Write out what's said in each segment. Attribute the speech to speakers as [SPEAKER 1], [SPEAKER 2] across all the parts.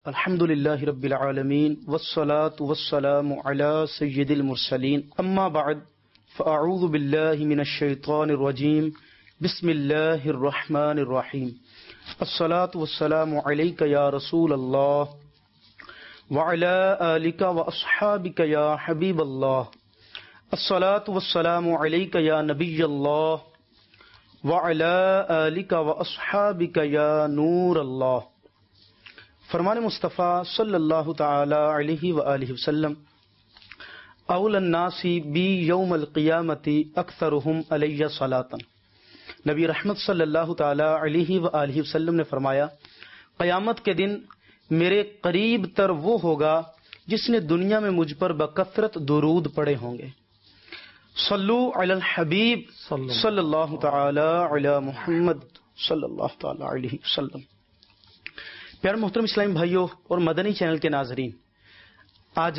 [SPEAKER 1] الحمد للہ رب العالمین والصلاة والسلام علی سید المرسلین اما بعد فاعوذ باللہ من الشیطان الرجیم بسم اللہ الرحمن الرحیم الصلاة والسلام علیک یا رسول اللہ وعلی آلک واصحابک یا حبیب اللہ الصلاة والسلام علیک یا نبی اللہ وعلی آلک واصحابک یا نور اللہ۔ فرمان مصطفیٰ صلی اللہ تعالی علیہ وآلہ وسلم اول الناس بی یوم القیامت اکثرہم علی صلاۃ۔ نبی رحمت صلی اللہ تعالی علیہ وآلہ وسلم نے فرمایا، قیامت کے دن میرے قریب تر وہ ہوگا جس نے دنیا میں مجھ پر بکثرت درود پڑھے ہوں گے۔ صلو علی الحبیب صلی اللہ تعالی علی محمد صلی اللہ تعالی علیہ وسلم۔ پیارے محترم اسلامی بھائیوں اور مدنی چینل کے ناظرین، آج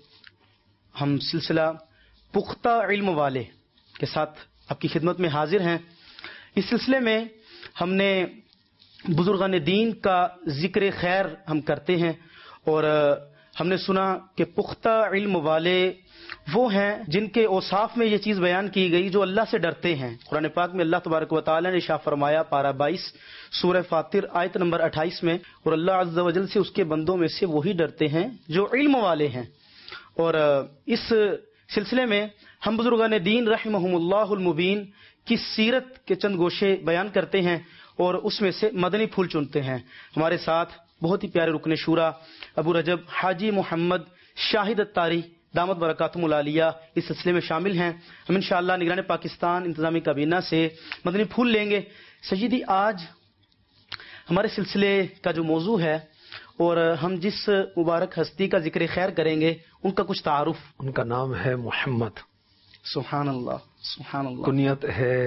[SPEAKER 1] ہم سلسلہ پختہ علم والے کے ساتھ آپ کی خدمت میں حاضر ہیں۔ اس سلسلے میں ہم نے بزرگان دین کا ذکر خیر ہم کرتے ہیں، اور ہم نے سنا کہ پختہ علم والے وہ ہیں جن کے اوصاف میں یہ چیز بیان کی گئی جو اللہ سے ڈرتے ہیں۔ قرآن پاک میں اللہ تبارک و تعالی نے ارشاد فرمایا، پارہ 22 سورہ فاطر آیت نمبر 28 میں، اور اللہ عز و جل سے اس کے بندوں میں سے وہی ڈرتے ہیں جو علم والے ہیں۔ اور اس سلسلے میں ہم بزرگان دین رحمہم اللہ المبین کی سیرت کے چند گوشے بیان کرتے ہیں اور اس میں سے مدنی پھول چنتے ہیں۔ ہمارے ساتھ بہت ہی پیارے رکن شورا ابو رجب حاجی محمد شاہد الطاری دامت برکاتہم العالیہ اس سلسلے میں شامل ہیں۔ ہم انشاءاللہ نگران پاکستان انتظامی کابینہ سے مدنی پھول لیں گے۔ سیدی، آج ہمارے سلسلے کا جو موضوع ہے اور ہم جس مبارک ہستی کا ذکر خیر کریں گے ان کا کچھ تعارف۔
[SPEAKER 2] ان کا نام ہے محمد،
[SPEAKER 1] سبحان اللہ سبحان اللہ۔
[SPEAKER 2] کنیت ہے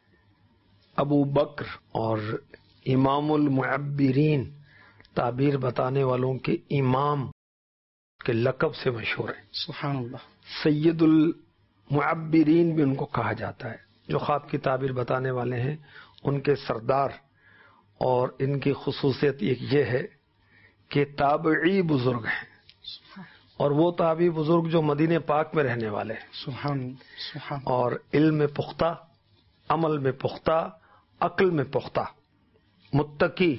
[SPEAKER 2] ابو بکر، اور امام المعبرین، تعبیر بتانے والوں کے امام کے لقب سے مشہور ہے۔
[SPEAKER 1] سبحان اللہ۔
[SPEAKER 2] سید المعبرین بھی ان کو کہا جاتا ہے، جو خواب کی تعبیر بتانے والے ہیں ان کے سردار۔ اور ان کی خصوصیت ایک یہ ہے کہ تابعی بزرگ ہیں، اور وہ تابعی بزرگ جو مدینہ پاک میں رہنے والے ہیں۔
[SPEAKER 1] سبحان
[SPEAKER 2] اور علم میں پختہ، عمل میں پختہ، عقل میں پختہ، متقی،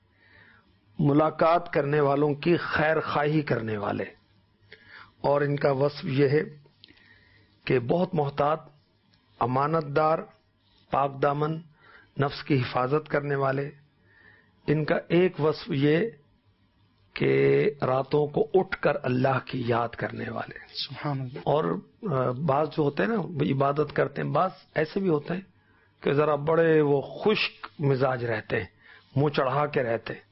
[SPEAKER 2] ملاقات کرنے والوں کی خیر خواہی کرنے والے۔ اور ان کا وصف یہ ہے کہ بہت محتاط، امانت دار، پاک دامن، نفس کی حفاظت کرنے والے۔ ان کا ایک وصف یہ کہ راتوں کو اٹھ کر اللہ کی یاد کرنے والے۔
[SPEAKER 1] سبحان اللہ۔
[SPEAKER 2] اور بعض جو ہوتے ہیں نا وہ عبادت کرتے ہیں، بعض ایسے بھی ہوتے ہیں کہ ذرا بڑے وہ خشک مزاج رہتے ہیں، منہ چڑھا کے رہتے ہیں،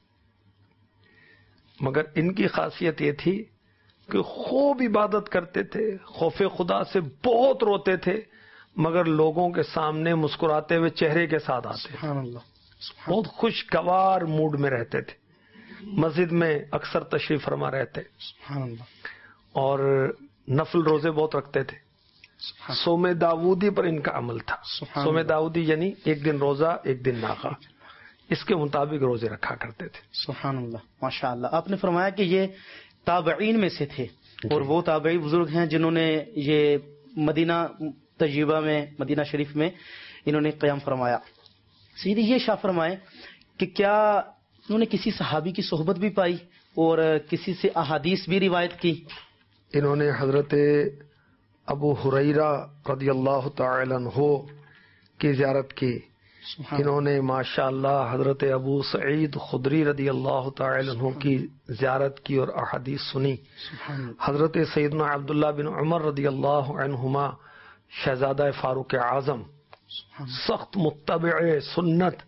[SPEAKER 2] مگر ان کی خاصیت یہ تھی کہ خوب عبادت کرتے تھے، خوف خدا سے بہت روتے تھے، مگر لوگوں کے سامنے مسکراتے ہوئے چہرے کے ساتھ آتے تھے۔
[SPEAKER 1] سبحان اللہ۔
[SPEAKER 2] بہت خوشگوار موڈ میں رہتے تھے، مسجد میں اکثر تشریف فرما رہتے،
[SPEAKER 1] سبحان اللہ۔
[SPEAKER 2] اور نفل روزے بہت رکھتے تھے۔ صوم داودی پر ان کا عمل تھا۔ صوم داودی یعنی ایک دن روزہ ایک دن ناغہ، اس کے مطابق روزے رکھا کرتے تھے۔
[SPEAKER 1] سبحان اللہ، ماشاء اللہ۔ آپ نے فرمایا کہ یہ تابعین میں سے تھے، اور وہ تابعی بزرگ ہیں جنہوں نے یہ مدینہ طیبہ میں، مدینہ شریف میں انہوں نے قیام فرمایا۔ سیدھی یہ شاہ فرمائے کہ کیا انہوں نے کسی صحابی کی صحبت بھی پائی اور کسی سے احادیث بھی روایت کی؟
[SPEAKER 2] انہوں نے حضرت ابو ہریرہ رضی اللہ تعالی عنہ کی زیارت کی۔ انہوں نے ماشاءاللہ حضرت ابو سعید خدری رضی اللہ تعالی عنہ کی زیارت کی اور احادیث سنی۔ حضرت سیدنا عبداللہ بن عمر رضی اللہ عنہما شہزادہ فاروق اعظم، سخت متبع سنت،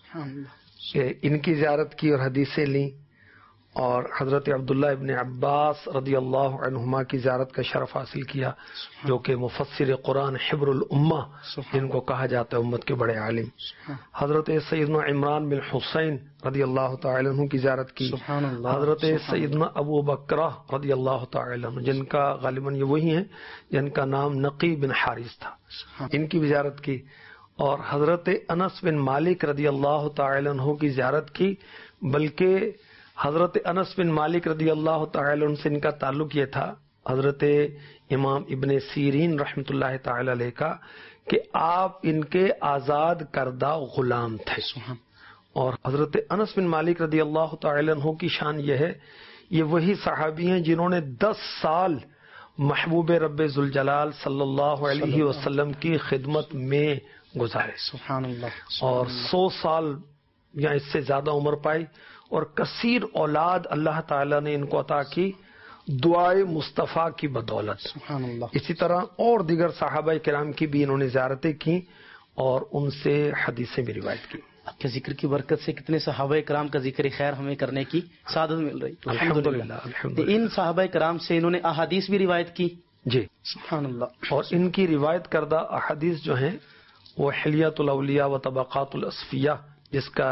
[SPEAKER 2] ان کی زیارت کی اور حدیثیں لیں۔ اور حضرت عبداللہ ابن عباس رضی اللہ عنہما کی زیارت کا شرف حاصل کیا، جو کہ مفسر قرآن حبر الامہ جن کو کہا جاتا ہے، امت کے بڑے عالم۔ حضرت سیدنا عمران بن حسین رضی اللہ تعالی عنہ کی زیارت کی۔ حضرت سیدنا ابو بکرہ رضی اللہ تعالی عنہ، جن کا غالباً یہ وہی ہیں جن کا نام نقی بن حارث تھا، ان کی بھی زیارت کی۔ اور حضرت انس بن مالک رضی اللہ تعالی عنہ کی زیارت کی، بلکہ حضرت انس بن مالک رضی اللہ تعالی عنہ سے ان کا تعلق یہ تھا، حضرت امام ابن سیرین رحمۃ اللہ تعالی علیہ کا، کہ آپ ان کے آزاد کردہ غلام تھے. اور حضرت انس بن مالک رضی اللہ تعالی عنہ کی شان یہ ہے، یہ وہی صحابی ہیں جنہوں نے 10 سال محبوب رب ذوالجلال صلی اللہ علیہ وسلم کی خدمت میں گزارے.
[SPEAKER 1] سبحان اللہ.
[SPEAKER 2] اور 100 سال یا اس سے زیادہ عمر پائی، اور کثیر اولاد اللہ تعالی نے ان کو عطا کی دعائے مصطفیٰ کی بدولت.
[SPEAKER 1] سبحان اللہ.
[SPEAKER 2] اسی طرح اور دیگر صحابہ کرام کی بھی انہوں نے زیارتیں کی اور ان سے حدیثیں بھی روایت کی.
[SPEAKER 1] آپ کے ذکر کی برکت سے کتنے صحابہ کرام کا ذکر خیر ہمیں کرنے کی سعادت مل رہی.
[SPEAKER 2] الحمدللہ.
[SPEAKER 1] ان صحابہ کرام سے انہوں نے احادیث بھی روایت کی.
[SPEAKER 2] جی
[SPEAKER 1] سبحان اللہ.
[SPEAKER 2] اور ان کی روایت کردہ احادیث جو ہیں وہ حلیۃ الاولیاء و طبقات الاصفیاء، جس کا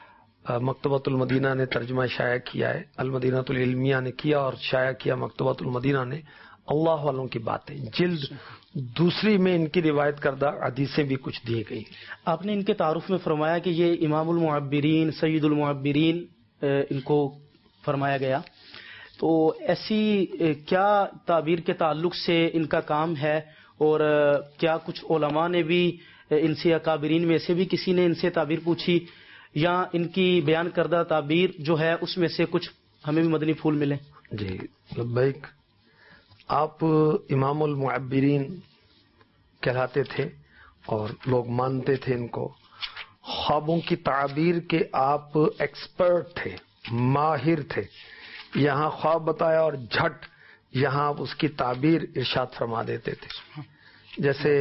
[SPEAKER 2] مکتبۃ المدینہ نے ترجمہ شائع کیا ہے، المدینہ العلمیہ نے کیا اور شائع کیا مکتبۃ المدینہ نے، اللہ والوں کی باتیں، جلد دوسری میں ان کی روایت کردہ حدیثیں بھی کچھ دی گئی.
[SPEAKER 1] آپ نے ان کے تعارف میں فرمایا کہ یہ امام المعبرین، سید المعبرین ان کو فرمایا گیا، تو ایسی کیا تعبیر کے تعلق سے ان کا کام ہے؟ اور کیا کچھ علماء نے بھی ان سے، اکابرین میں سے بھی کسی نے ان سے تعبیر پوچھی، یا ان کی بیان کردہ تعبیر جو ہے اس میں سے کچھ ہمیں بھی مدنی پھول ملے؟
[SPEAKER 2] جی لبیک. آپ امام المعبرین کہلاتے تھے اور لوگ مانتے تھے ان کو. خوابوں کی تعبیر کے آپ ایکسپرٹ تھے، ماہر تھے. یہاں خواب بتایا اور جھٹ یہاں آپ اس کی تعبیر ارشاد فرما دیتے تھے. جیسے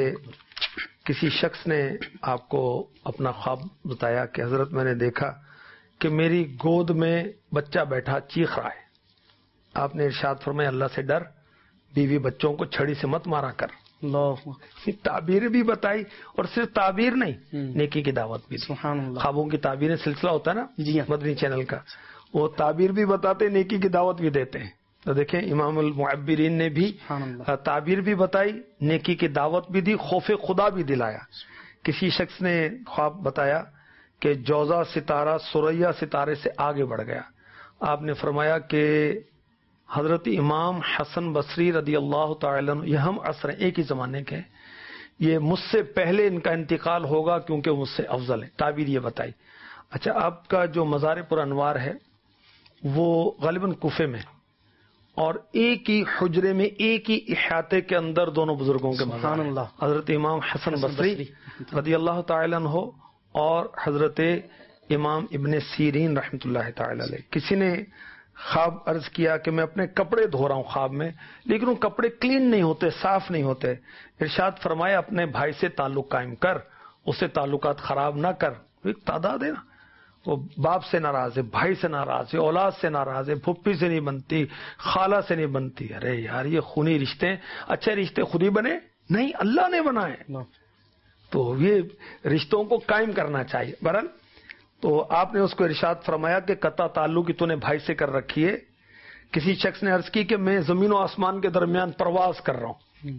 [SPEAKER 2] کسی شخص نے آپ کو اپنا خواب بتایا کہ حضرت میں نے دیکھا کہ میری گود میں بچہ بیٹھا چیخ رہا ہے. آپ نے ارشاد فرمایا اللہ سے ڈر، بیوی بچوں کو چھڑی سے مت مارا کر. تعبیر بھی بتائی، اور صرف تعبیر نہیں، نیکی کی دعوت بھی.
[SPEAKER 1] سبحان اللہ.
[SPEAKER 2] خوابوں کی تعبیریں سلسلہ ہوتا ہے نا
[SPEAKER 1] جی
[SPEAKER 2] مدنی چینل کا، وہ تعبیر بھی بتاتے، نیکی کی دعوت بھی دیتے ہیں. تو دیکھیں امام المعبرین نے بھی تعبیر بھی بتائی، نیکی کی دعوت بھی دی، خوف خدا بھی دلایا. کسی شخص نے خواب بتایا کہ جوزا ستارہ ثریا ستارے سے آگے بڑھ گیا. آپ نے فرمایا کہ حضرت امام حسن بصری رضی اللہ تعالی عنہ، یہ ہم عصر ایک ہی زمانے کے، یہ مجھ سے پہلے ان کا انتقال ہوگا کیونکہ مجھ سے افضل ہے. تعبیر یہ بتائی. اچھا، آپ کا جو مزار پر انوار ہے وہ غالباً کوفے میں، اور ایک ہی حجرے میں ایک ہی احاطے کے اندر دونوں بزرگوں کے مزار ہیں، حضرت امام حسن بصری رضی اللہ تعالی عنہ اور حضرت امام ابن سیرین رحمۃ اللہ تعالی علیہ. کسی نے خواب عرض کیا کہ میں اپنے کپڑے دھو رہا ہوں خواب میں، لیکن وہ کپڑے کلین نہیں ہوتے، صاف نہیں ہوتے. ارشاد فرمایا اپنے بھائی سے تعلق قائم کر، اسے تعلقات خراب نہ کر. ایک تعداد ہے نا، وہ باپ سے ناراض ہے، بھائی سے ناراض ہے، اولاد سے ناراض ہے، پھپھی سے نہیں بنتی، خالہ سے نہیں بنتی. ارے یار یہ خونی رشتے، اچھے رشتے خود ہی بنے نہیں، اللہ نے بنائے. تو یہ رشتوں کو قائم کرنا چاہیے. بہرحال تو آپ نے اس کو ارشاد فرمایا کہ قطع تعلق تو نے بھائی سے کر رکھی ہے. کسی شخص نے عرض کی کہ میں زمین و آسمان کے درمیان پرواز کر رہا ہوں.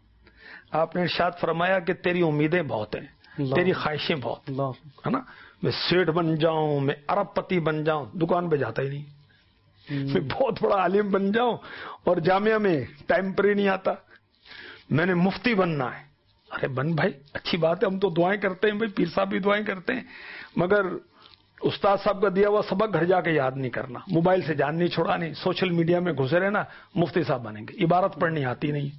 [SPEAKER 2] آپ نے ارشاد فرمایا کہ تیری امیدیں بہت ہیں، تیری خواہشیں بہت ہے نا. میں سیٹھ بن جاؤں، میں ارب پتی بن جاؤں، دکان پہ جاتا ہی نہیں. میں بہت بڑا عالم بن جاؤں اور جامعہ میں ٹائم پر ہی نہیں آتا. میں نے مفتی بننا ہے. ارے بن بھائی، اچھی بات ہے، ہم تو دعائیں کرتے ہیں بھائی، پیر صاحب بھی دعائیں کرتے ہیں، مگر استاد صاحب کا دیا ہوا سبق گھر جا کے یاد نہیں کرنا، موبائل سے جان نہیں چھوڑانی، سوشل میڈیا میں گھسے رہنا. مفتی صاحب بنیں گے، عبارت پڑھنی آتی نہیں،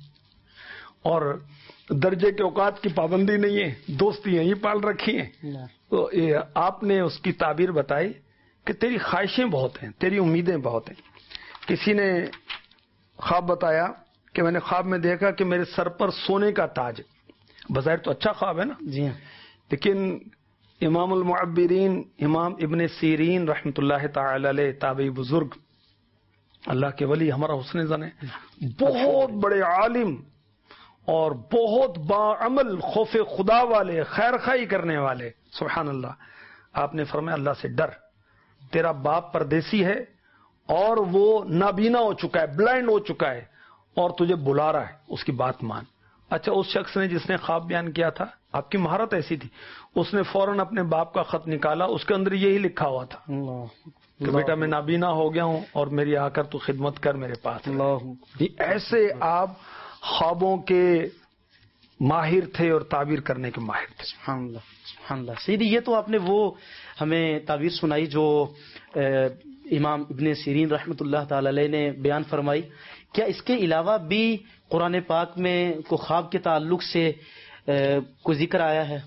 [SPEAKER 2] اور درجے کے اوقات کی پابندی نہیں ہے، دوستی یہی پال رکھی ہیں. تو آپ نے اس کی تعبیر بتائی کہ تیری خواہشیں بہت ہیں، تیری امیدیں بہت ہیں. کسی نے خواب بتایا کہ میں نے خواب میں دیکھا کہ میرے سر پر سونے کا تاج. بظاہر تو اچھا خواب ہے نا،
[SPEAKER 1] جی ہاں،
[SPEAKER 2] لیکن امام المعبرین امام ابن سیرین رحمۃ اللہ تعالی علیہ، تابعی بزرگ، اللہ کے ولی، ہمارا حسن زن ہے، بہت بڑے عالم اور بہت باعمل، خوف خدا والے، خیر خواہی کرنے والے. سبحان اللہ. آپ نے فرمایا اللہ سے ڈر، تیرا باپ پردیسی ہے اور وہ نابینا ہو چکا ہے، بلائنڈ ہو چکا ہے، اور تجھے بلا رہا ہے، اس کی بات مان. اچھا اس شخص نے جس نے خواب بیان کیا تھا، آپ کی مہارت ایسی تھی، اس نے فوراً اپنے باپ کا خط نکالا، اس کے اندر یہی لکھا ہوا تھا کہ بیٹا میں نابینا ہو گیا ہوں اور میری آ کر تو خدمت کر میرے پاس۔ ایسے آپ خوابوں کے ماہر تھے اور تعبیر کرنے کے ماہر تھے۔
[SPEAKER 1] سبحان اللہ سبحان اللہ۔ سیدھی یہ تو آپ نے وہ ہمیں تعبیر سنائی جو امام ابن سیرین رحمۃ اللہ تعالی علیہ نے بیان فرمائی، کیا اس کے علاوہ بھی قرآن پاک میں کو خواب کے تعلق سے کوئی ذکر آیا ہے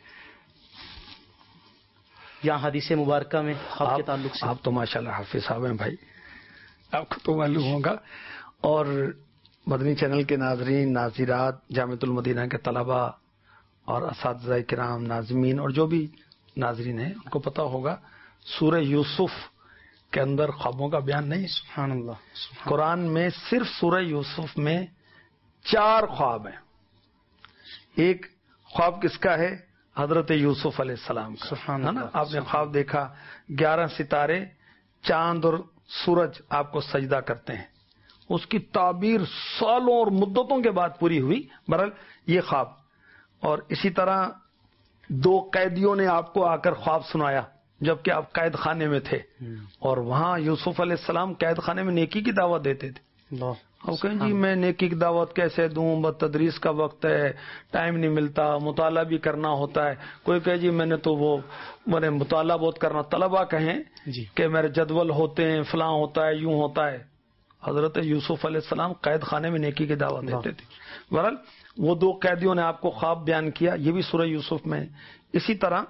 [SPEAKER 1] یا حدیث مبارکہ میں خواب کے تعلق سے؟
[SPEAKER 2] آپ تو ماشاءاللہ حافظ صاحب ہیں بھائی، آپ کو تو معلوم ہوگا۔ اور مدنی چینل کے ناظرین، ناظرات، جامعۃ المدینہ کے طلباء اور اساتذہ کرام، ناظمین اور جو بھی ناظرین ہیں ان کو پتہ ہوگا سورہ یوسف کے اندر خوابوں کا بیان نہیں۔
[SPEAKER 1] سبحان اللہ۔
[SPEAKER 2] قرآن میں صرف سورہ یوسف میں 4 خواب ہیں۔ ایک خواب کس کا ہے؟ حضرت یوسف علیہ السلام کا،
[SPEAKER 1] سبحان
[SPEAKER 2] ہے نا؟
[SPEAKER 1] اللہ۔
[SPEAKER 2] آپ نے خواب دیکھا 11 ستارے، چاند اور سورج آپ کو سجدہ کرتے ہیں، اس کی تعبیر سالوں اور مدتوں کے بعد پوری ہوئی۔ بہرحال یہ خواب، اور اسی طرح 2 قیدیوں نے آپ کو آ کر خواب سنایا جبکہ آپ قید خانے میں تھے، اور وہاں یوسف علیہ السلام قید خانے میں نیکی کی دعوت دیتے تھے۔ اب کہیں جی میں نیکی کی دعوت کیسے دوں، بس تدریس کا وقت ہے، ٹائم نہیں ملتا، مطالعہ بھی کرنا ہوتا ہے۔ کوئی کہے جی میں نے تو وہ میں مطالعہ بہت کرنا، طلبہ کہیں
[SPEAKER 1] جی
[SPEAKER 2] کہ میرے جدول ہوتے ہیں، فلاں ہوتا ہے، یوں ہوتا ہے۔ حضرت یوسف علیہ السلام قید خانے میں نیکی کی دعوت دیتے تھے۔ بہرحال وہ 2 قیدیوں نے آپ کو خواب بیان کیا، یہ بھی سورہ یوسف میں ہے۔ اسی طرح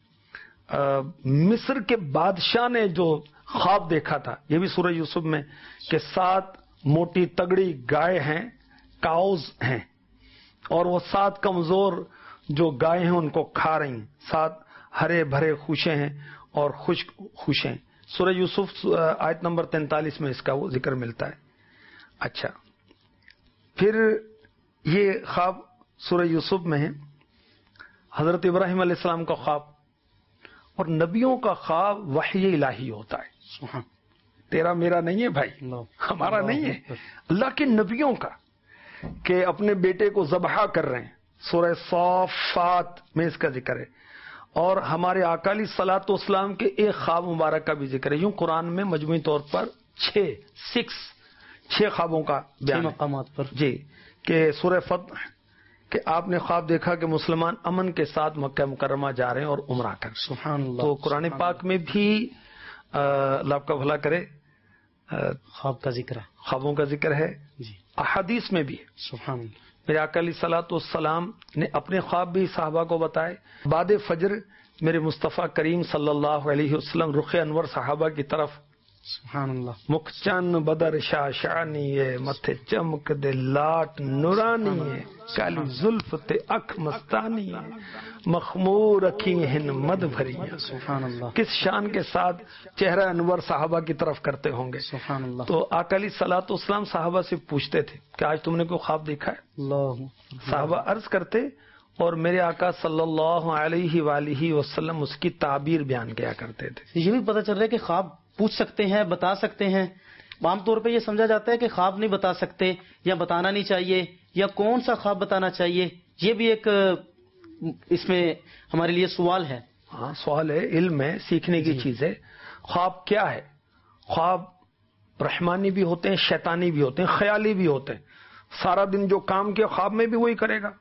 [SPEAKER 2] مصر کے بادشاہ نے جو خواب دیکھا تھا یہ بھی سورہ یوسف میں، کہ 7 موٹی تگڑی گائے ہیں، کاؤز ہیں، اور وہ 7 کمزور جو گائے ہیں ان کو کھا رہی ہیں، 7 ہرے بھرے خوشے ہیں اور خشک خوشے ہیں۔ سورہ یوسف آیت نمبر 43 میں اس کا وہ ذکر ملتا ہے۔ اچھا، پھر یہ خواب سورہ یوسف میں ہے۔ حضرت ابراہیم علیہ السلام کا خواب، اور نبیوں کا خواب وحی الہی ہوتا ہے، تیرا میرا نہیں ہے بھائی، ہمارا نہیں ہے، اللہ کے نبیوں کا، کہ اپنے بیٹے کو ذبح کر رہے ہیں۔ سورہ صافات میں اس کا ذکر ہے، اور ہمارے آقا علیہ الصلوۃ والسلام کے ایک خواب مبارک کا بھی ذکر ہے۔ یوں قرآن میں مجموعی طور پر 6 خوابوں کا بیان ہے
[SPEAKER 1] مقامات پر،
[SPEAKER 2] جی، کہ سورہ فتح کہ آپ نے خواب دیکھا کہ مسلمان امن کے ساتھ مکہ مکرمہ جا رہے ہیں اور عمرہ کر۔
[SPEAKER 1] سبحان اللہ۔
[SPEAKER 2] تو قرآن پاک میں بھی اللہ آپ کا بھلا کرے
[SPEAKER 1] خواب کا ذکر ہے،
[SPEAKER 2] خوابوں کا ذکر ہے،
[SPEAKER 1] جی
[SPEAKER 2] احادیث میں بھی ہے۔
[SPEAKER 1] سبحان اللہ۔
[SPEAKER 2] میرے آقا علیہ الصلوۃ والسلام نے اپنے خواب بھی صحابہ کو بتائے۔ بعد فجر میرے مصطفیٰ کریم صلی اللہ علیہ وسلم رخ انور صحابہ کی طرف،
[SPEAKER 1] سبحان اللہ،
[SPEAKER 2] مکھ چن بدر شاشانی ہے، متھے چمک دے لاٹ نورانی ہے، کالی زلف تے اکھ مستانی ہے، مخمور اکھی ہن مد بھری ہے۔
[SPEAKER 1] سبحان اللہ،
[SPEAKER 2] کس شان کے ساتھ چہرہ انور صحابہ کی طرف کرتے ہوں گے۔
[SPEAKER 1] سبحان اللہ۔
[SPEAKER 2] تو آقا علیہ الصلوۃ والسلام صحابہ سے پوچھتے تھے کہ آج تم نے کوئی خواب دیکھا ہے؟
[SPEAKER 1] اللہ،
[SPEAKER 2] صحابہ عرض کرتے، اور میرے آقا صلی اللہ علیہ وآلہ وسلم اس کی تعبیر بیان کیا کرتے تھے۔
[SPEAKER 1] یہ بھی پتہ چل رہا ہے کہ خواب پوچھ سکتے ہیں، بتا سکتے ہیں۔ عام طور پہ یہ سمجھا جاتا ہے کہ خواب نہیں بتا سکتے یا بتانا نہیں چاہیے، یا کون سا خواب بتانا چاہیے، یہ بھی ایک اس میں ہمارے لیے سوال ہے۔
[SPEAKER 2] ہاں سوال ہے، علم ہے، سیکھنے کی چیز ہے۔ خواب کیا ہے؟ خواب رحمانی بھی ہوتے ہیں، شیطانی بھی ہوتے ہیں، خیالی بھی ہوتے ہیں۔ سارا دن جو کام کیا خواب میں بھی وہی کرے گا،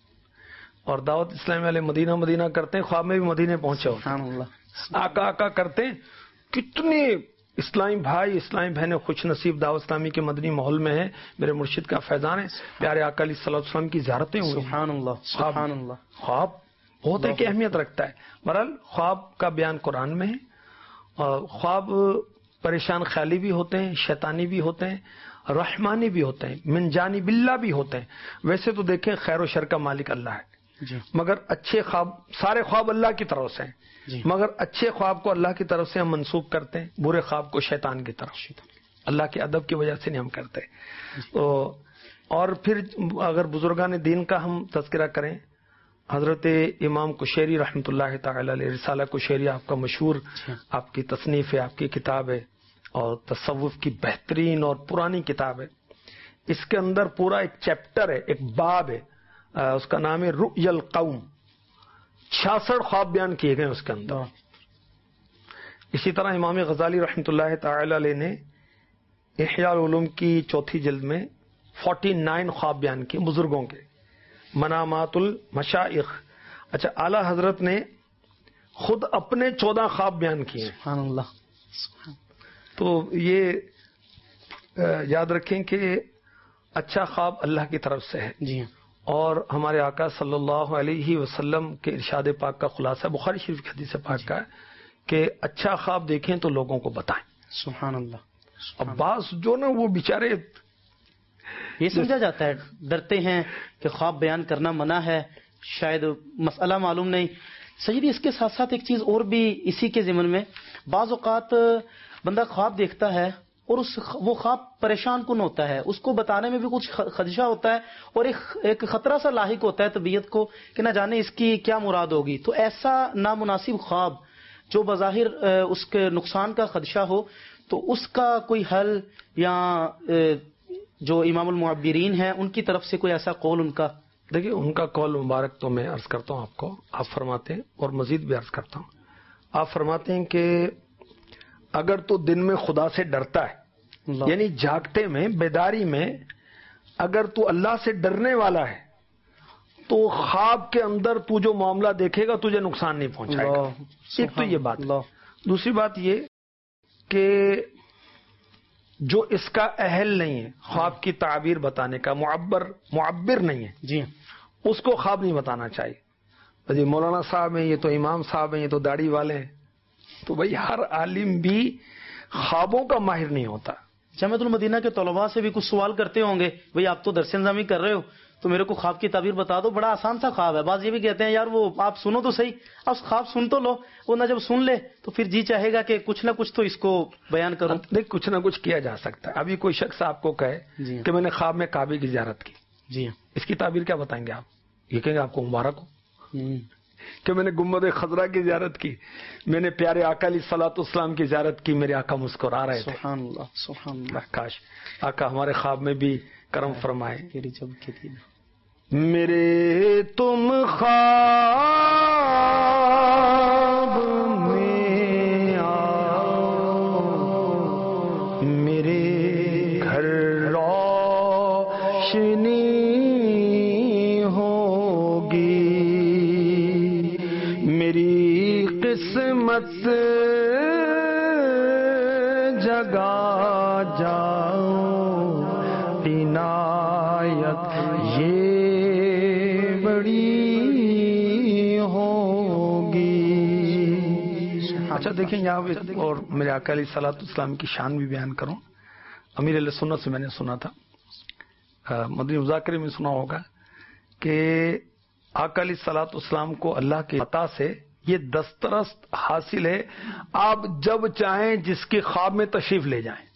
[SPEAKER 2] اور دعوت اسلامی والے مدینہ مدینہ کرتے ہیں، خواب میں بھی مدینے پہنچے ہوتے
[SPEAKER 1] سبحان اللہ،
[SPEAKER 2] ہیں، آقا آقا کرتے ہیں۔ کتنے اسلامی بھائی اسلامی بہنیں خوش نصیب دعوت اسلامی کے مدنی ماحول میں ہیں، میرے مرشد کا فیضان ہے، پیارے آقا علیہ الصلوۃ والسلام کی زیارتیں ہوئی۔
[SPEAKER 1] سبحان اللہ، سبحان اللہ۔
[SPEAKER 2] خواب بہت ایک اہمیت رکھتا ہے۔ بہرحال خواب کا بیان قرآن میں ہے، اور خواب پریشان خیالی بھی ہوتے ہیں، شیطانی بھی ہوتے ہیں، رحمانی بھی ہوتے ہیں، من جانب اللہ بھی ہوتے ہیں۔ ویسے تو دیکھیں خیر و شر کا مالک اللہ ہے،
[SPEAKER 1] جی
[SPEAKER 2] مگر اچھے خواب، سارے خواب اللہ کی طرف سے ہیں،
[SPEAKER 1] جی،
[SPEAKER 2] مگر اچھے خواب کو اللہ کی طرف سے ہم منسوخ کرتے ہیں، برے خواب کو شیطان کی طرف، اللہ کے ادب کی وجہ سے نہیں ہم کرتے۔ تو اور پھر اگر بزرگان دین کا ہم تذکرہ کریں، حضرت امام کشیری رحمۃ اللہ تعالی علیہ، رسالہ کشیری آپ کا مشہور، آپ کی تصنیف ہے، آپ کی کتاب ہے، اور تصوف کی بہترین اور پرانی کتاب ہے۔ اس کے اندر پورا ایک چیپٹر ہے، ایک باب ہے، اس کا نام ہے رؤیا القوم. 66 خواب بیان کیے گئے اس کے اندر. اسی طرح امام غزالی رحمۃ اللہ تعالی علیہ نے احیاء العلوم کی 4 جلد میں 49 خواب بیان کیے بزرگوں کے. منامات المشائخ. اچھا، اعلی حضرت نے خود اپنے 14 خواب بیان کیے.
[SPEAKER 1] سبحان اللہ.
[SPEAKER 2] تو یہ یاد رکھیں کہ اچھا خواب اللہ کی طرف سے ہے.
[SPEAKER 1] جی
[SPEAKER 2] اور ہمارے آقا صلی اللہ علیہ وسلم کے ارشاد پاک کا خلاصہ بخاری شریف کی حدیث پاک کا ہے کہ اچھا خواب دیکھیں تو لوگوں کو بتائیں.
[SPEAKER 1] سبحان اللہ.
[SPEAKER 2] اب بعض جو نا وہ بیچارے
[SPEAKER 1] یہ سمجھا جاتا ہے، ڈرتے ہیں کہ خواب بیان کرنا منع ہے، شاید مسئلہ معلوم نہیں. سیدی اس کے ساتھ ساتھ ایک چیز اور بھی اسی کے ضمن میں، بعض اوقات بندہ خواب دیکھتا ہے اور وہ خواب پریشان کن ہوتا ہے، اس کو بتانے میں بھی کچھ خدشہ ہوتا ہے اور ایک خطرہ سا لاحق ہوتا ہے طبیعت کو کہ نہ جانے اس کی کیا مراد ہوگی. تو ایسا نامناسب خواب جو بظاہر اس کے نقصان کا خدشہ ہو، تو اس کا کوئی حل یا جو امام المعبرین ہیں ان کی طرف سے کوئی ایسا قول ان کا؟
[SPEAKER 2] دیکھیے، ان کا قول مبارک تو میں عرض کرتا ہوں آپ کو. آپ فرماتے ہیں اور مزید بھی عرض کرتا ہوں. آپ فرماتے ہیں کہ اگر تو دن میں خدا سے ڈرتا ہے، یعنی جاگتے میں بیداری میں اگر تو اللہ سے ڈرنے والا ہے تو خواب کے اندر تو جو معاملہ دیکھے گا تجھے نقصان نہیں پہنچائے گا. ایک تو یہ بات. دوسری بات یہ کہ جو اس کا اہل نہیں ہے خواب کی تعبیر بتانے کا، معبر نہیں ہے،
[SPEAKER 1] جی
[SPEAKER 2] اس کو خواب نہیں بتانا چاہیے. جی مولانا صاحب ہیں، یہ تو امام صاحب ہیں، یہ تو داڑھی والے ہیں. تو بھائی ہر عالم بھی خوابوں کا ماہر نہیں ہوتا.
[SPEAKER 1] جامعۃ المدینہ کے طلباء سے بھی کچھ سوال کرتے ہوں گے، بھئی آپ تو درس نظامی کر رہے ہو تو میرے کو خواب کی تعبیر بتا دو، بڑا آسان سا خواب ہے. بعض یہ بھی کہتے ہیں یار وہ آپ سنو تو صحیح، آپ خواب سن تو لو، وہ نہ جب سن لے تو پھر جی چاہے گا کہ کچھ نہ کچھ تو اس کو بیان کرو.
[SPEAKER 2] دیکھ، کچھ نہ کچھ کیا جا سکتا ہے. ابھی کوئی شخص آپ کو کہے کہ میں نے خواب میں کعبے کی زیارت کی،
[SPEAKER 1] جی
[SPEAKER 2] اس کی تعبیر کیا بتائیں گے آپ؟ یہ کہیں گے آپ کو مبارک ہو. کہ میں نے گنبد خضرا کی زیارت کی، میں نے پیارے آقا علیہ الصلوۃ والسلام کی زیارت کی، میرے آقا مسکرا رہے تھے.
[SPEAKER 1] سبحان اللہ سبحان اللہ.
[SPEAKER 2] کاش آقا ہمارے خواب میں بھی کرم فرمائے.
[SPEAKER 1] تیری جب کی تھی
[SPEAKER 2] میرے تم خواب میں آؤ، میرے گھر روشنی ہوگی، میری قسمت جگا جاؤ، عنایت یہ بڑی ہوگی. اچھا دیکھیں یہاں اور میرے آقا علیہ الصلوۃ والسلام کی شان بھی بیان کروں. امیر علیہ سنت سے میں نے سنا تھا، مدنی مذاکرے میں سنا ہوگا کہ آقا علیہ الصلوۃ والسلام کو اللہ کے عطا سے یہ دسترست حاصل ہے، آپ جب چاہیں جس کے خواب میں تشریف لے جائیں.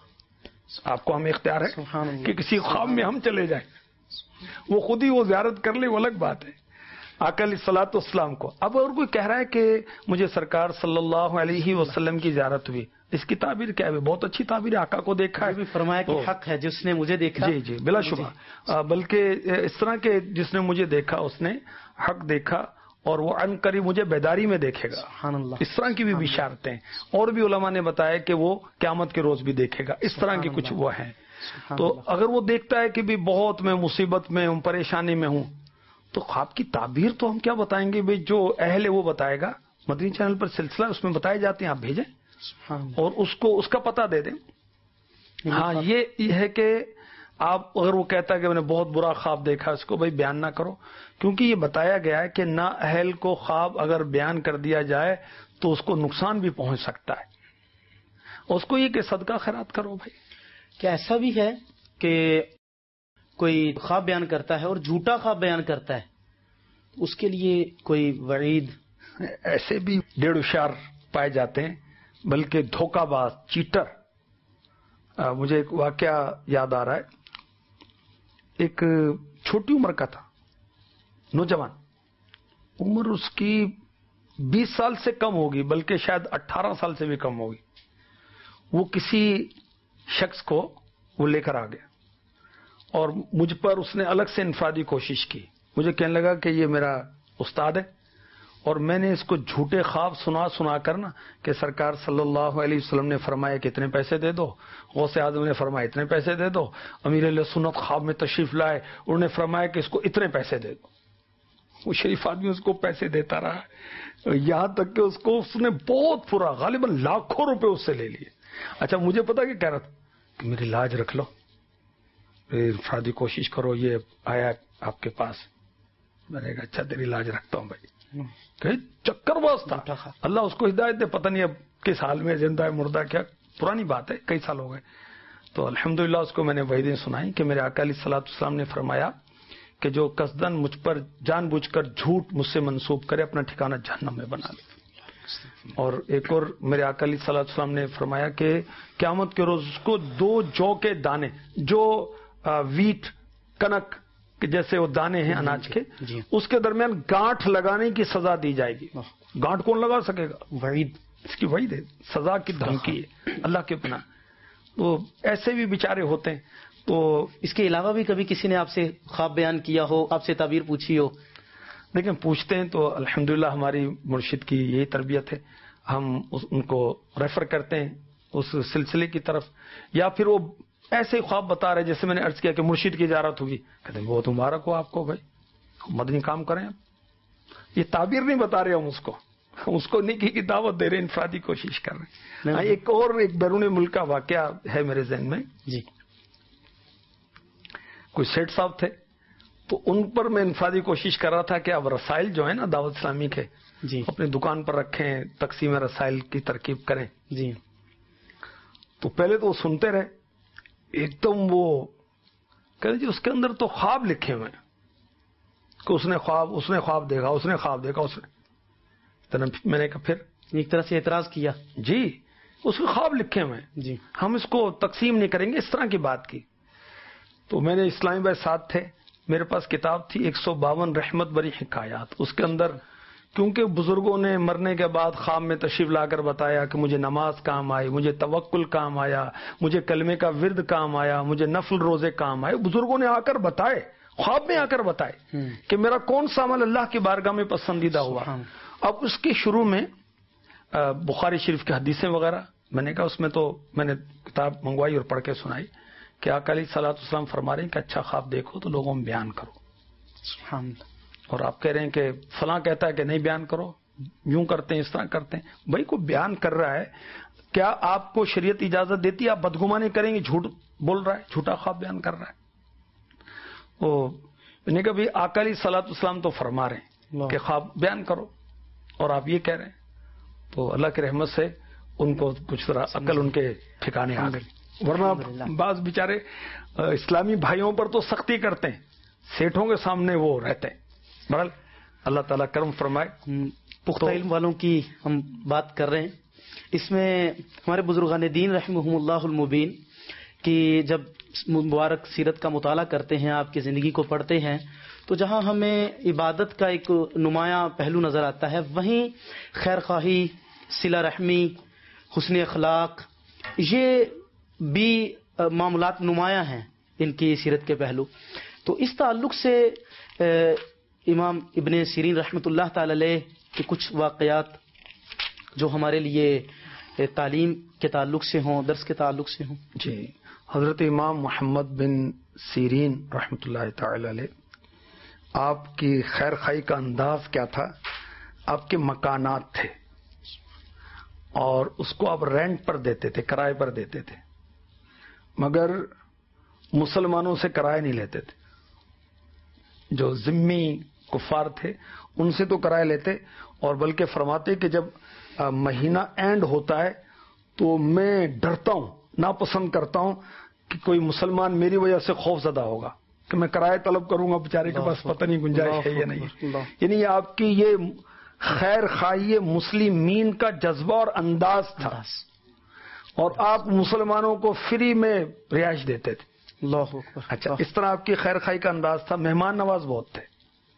[SPEAKER 2] آپ کو ہمیں اختیار ہے کہ کسی خواب میں ہم چلے جائیں، وہ خود ہی وہ زیارت کر لے، وہ الگ بات ہے. آقا علیہ الصلوۃ والسلام کو اب اور کوئی کہہ رہا ہے کہ مجھے سرکار صلی اللہ علیہ وسلم کی زیارت ہوئی، اس کی تعبیر کیا ہے؟ بہت اچھی تعبیر ہے. آقا کو دیکھا ہے،
[SPEAKER 1] فرمایا کہ حق ہے جس نے مجھے دیکھا.
[SPEAKER 2] جی جی بلا شبہ، بلکہ اس طرح کے جس نے مجھے دیکھا اس نے حق دیکھا اور وہ عن قریب مجھے بیداری میں دیکھے گا.
[SPEAKER 1] سبحان اللہ.
[SPEAKER 2] اس طرح کی بھی بشارتیں اور بھی علماء نے بتایا کہ وہ قیامت کے روز بھی دیکھے گا. اس طرح کی کچھ وہ ہیں. تو اگر وہ دیکھتا ہے کہ بھی بہت میں مصیبت میں ہوں، پریشانی میں ہوں، تو خواب کی تعبیر تو ہم کیا بتائیں گے؟ بھائی جو اہل ہے وہ بتائے گا. مدنی چینل پر سلسلہ اس میں بتائے جاتے ہیں، آپ بھیجیں اور اس کو اس کا پتہ دے دیں. ہاں یہ ہے کہ آپ اگر وہ کہتا ہے کہ میں نے بہت برا خواب دیکھا، اس کو بھائی بیان نہ کرو، کیونکہ یہ بتایا گیا ہے کہ نا اہل کو خواب اگر بیان کر دیا جائے تو اس کو نقصان بھی پہنچ سکتا ہے. اس کو یہ کہ صدقہ خیرات کرو. بھائی
[SPEAKER 1] کیا ایسا بھی ہے کہ کوئی خواب بیان کرتا ہے اور جھوٹا خواب بیان کرتا ہے، اس کے لیے کوئی وعید؟
[SPEAKER 2] ایسے بھی 1.5 پائے جاتے ہیں، بلکہ دھوکہ باز، چیٹر. مجھے ایک واقعہ یاد آ رہا ہے. ایک چھوٹی عمر کا تھا، نوجوان، عمر اس کی 20 سال سے کم ہوگی، بلکہ شاید 18 سال سے بھی کم ہوگی. وہ کسی شخص کو وہ لے کر آ گیا اور مجھ پر اس نے الگ سے انفرادی کوشش کی مجھے کہنے لگا کہ یہ میرا استاد ہے، اور میں نے اس کو جھوٹے خواب سنا کر نا کہ سرکار صلی اللہ علیہ وسلم نے فرمایا کہ اتنے پیسے دے دو، غوث اعظم نے فرمایا اتنے پیسے دے دو، امیر علیہ سنت خواب میں تشریف لائے، انہوں نے فرمایا کہ اس کو اتنے پیسے دے دو. وہ شریف آدمی اس کو پیسے دیتا رہا، یہاں تک کہ اس نے بہت پورا غالباً لاکھوں روپے اس سے لے لیے. اچھا مجھے پتا کہ کہہ رہا تھا کہ میری لاج رکھ لو، انفرادی کوشش کرو، یہ آیا آپ کے پاس. میں نے کہا اچھا تیری لاج رکھتا ہوں بھائی. کہ چکر باز تھا، اللہ اس کو ہدایت دے، پتہ نہیں اب کس حال میں زندہ ہے مردہ، کیا پرانی بات ہے، کئی سال ہو گئے. تو الحمدللہ اس کو میں نے وہی دن سنائی کہ میرے آقا علیہ الصلوۃ والسلام نے فرمایا کہ جو قصدن مجھ پر جان بوجھ کر جھوٹ مجھ سے منسوب کرے اپنا ٹھکانہ جہنم میں بنا لے. اور ایک اور میرے آقا علیہ الصلوۃ والسلام نے فرمایا کہ قیامت کے روز اس کو 2 جو کے دانے، جو ویٹ کنک کہ جیسے وہ دانے ہیں اناج کے، اس کے درمیان گانٹھ لگانے کی سزا دی جائے گی. گانٹھ کون لگا سکے گا؟ وعید، اس کی وعید ہے، سزا کی دھمکی ہے اللہ کے پناہ. تو ایسے بھی بیچارے ہوتے ہیں. تو
[SPEAKER 1] اس کے علاوہ بھی کبھی کسی نے آپ سے خواب بیان کیا ہو، آپ سے تعبیر پوچھی ہو؟
[SPEAKER 2] لیکن پوچھتے ہیں تو الحمدللہ ہماری مرشد کی یہی تربیت ہے، ہم ان کو ریفر کرتے ہیں اس سلسلے کی طرف، یا پھر وہ ایسے خواب بتا رہے جیسے میں نے عرض کیا کہ مرشد کی زیارت ہوگی، کہتے ہیں بہت مبارک ہو آپ کو بھائی، مدنی کام کریں. یہ تعبیر نہیں بتا رہے ہم اس کو نیکی کی دعوت دے رہے ہیں، انفرادی کوشش کر رہے ہیں. ایک بیرون ملک کا واقعہ ہے میرے ذہن میں.
[SPEAKER 1] جی.
[SPEAKER 2] کوئی سیٹ صاحب تھے، تو ان پر میں انفرادی کوشش کر رہا تھا کہ اب رسائل جو ہیں نا دعوت اسلامی کے،
[SPEAKER 1] جی،
[SPEAKER 2] اپنی دکان پر رکھیں، تقسیم رسائل کی ترکیب کریں.
[SPEAKER 1] جی.
[SPEAKER 2] تو پہلے تو وہ سنتے رہے، ایک دم وہ کہتے جی اس کے اندر تو خواب لکھے ہوئے ہیں کہ اس نے خواب دیکھا. میں نے کہا پھر
[SPEAKER 1] ایک طرح سے اعتراض کیا.
[SPEAKER 2] جی اس میں خواب لکھے ہوئے ہیں،
[SPEAKER 1] جی،
[SPEAKER 2] ہم اس کو تقسیم نہیں کریں گے، اس طرح کی بات کی. تو میں نے اسلامی بھائی ساتھ تھے، میرے پاس کتاب تھی 152 رحمت بری حکایات. اس کے اندر کیونکہ بزرگوں نے مرنے کے بعد خواب میں تشریف لا کر بتایا کہ مجھے نماز کام آئی، مجھے توکل کام آیا، مجھے کلمے کا ورد کام آیا، مجھے نفل روزے کام آئے، بزرگوں نے آ کر بتائے، خواب میں آ کر بتائے کہ میرا کون سا عمل اللہ کی بارگاہ میں پسندیدہ ہوا. اب اس کے شروع میں بخاری شریف کی حدیثیں وغیرہ، میں نے کہا اس میں تو میں نے کتاب منگوائی اور پڑھ کے سنائی کہ آقا علیہ الصلوۃ والسلام فرما رہے ہیں کہ اچھا خواب دیکھو تو لوگوں میں بیان کرو.
[SPEAKER 1] سبحان اللہ.
[SPEAKER 2] اور آپ کہہ رہے ہیں کہ فلاں کہتا ہے کہ نہیں بیان کرو، یوں کرتے ہیں اس طرح کرتے ہیں. بھائی کو بیان کر رہا ہے، کیا آپ کو شریعت اجازت دیتی ہے آپ بدگمانی کریں گے؟ جھوٹ بول رہا ہے، جھوٹا خواب بیان کر رہا ہے. میں نے کہا بھائی آقا علیہ الصلوۃ والسلام تو فرما رہے ہیں کہ خواب بیان کرو، اور آپ یہ کہہ رہے ہیں. تو اللہ کی رحمت سے ان کو کچھ طرح عقل ان کے ٹھکانے آ گئی، ورنہ بعض بیچارے اسلامی بھائیوں پر تو سختی کرتے ہیں، سیٹھوں کے سامنے وہ رہتے ہیں. بہرحال اللہ تعالیٰ کرم فرمائے.
[SPEAKER 1] پختہ علم والوں کی ہم بات کر رہے ہیں. اس میں ہمارے بزرگان دین رحمہم اللہ المبین کی جب مبارک سیرت کا مطالعہ کرتے ہیں، آپ کی زندگی کو پڑھتے ہیں، تو جہاں ہمیں عبادت کا ایک نمایاں پہلو نظر آتا ہے، وہیں خیر خواہی، صلہ رحمی، حسن اخلاق، یہ بھی معاملات نمایاں ہیں ان کی سیرت کے پہلو. تو اس تعلق سے امام ابن سیرین رحمۃ اللہ تعالی علیہ کے کچھ واقعات جو ہمارے لیے تعلیم کے تعلق سے ہوں، درس کے تعلق سے ہوں.
[SPEAKER 2] جی، حضرت امام محمد بن سیرین رحمۃ اللہ تعالی علیہ، آپ کی خیر خائی کا انداز کیا تھا؟ آپ کے مکانات تھے اور اس کو آپ رینٹ پر دیتے تھے، کرائے پر دیتے تھے، مگر مسلمانوں سے کرائے نہیں لیتے تھے. جو ذمی کفار تھے ان سے تو کرائے لیتے، اور بلکہ فرماتے کہ جب مہینہ اینڈ ہوتا ہے تو میں ڈرتا ہوں، ناپسند کرتا ہوں کہ کوئی مسلمان میری وجہ سے خوف زدہ ہوگا کہ میں کرایہ طلب کروں گا، بیچارے کے پاس پتہ نہیں گنجائش ہے یا نہیں. یعنی آپ کی یہ خیر خواہی مسلمین کا جذبہ اور انداز تھا، اور آپ مسلمانوں کو فری میں رہائش دیتے تھے.
[SPEAKER 1] اللہ اکبر.
[SPEAKER 2] اچھا، اس طرح آپ کی خیر خواہی کا انداز تھا. مہمان نواز بہت تھے.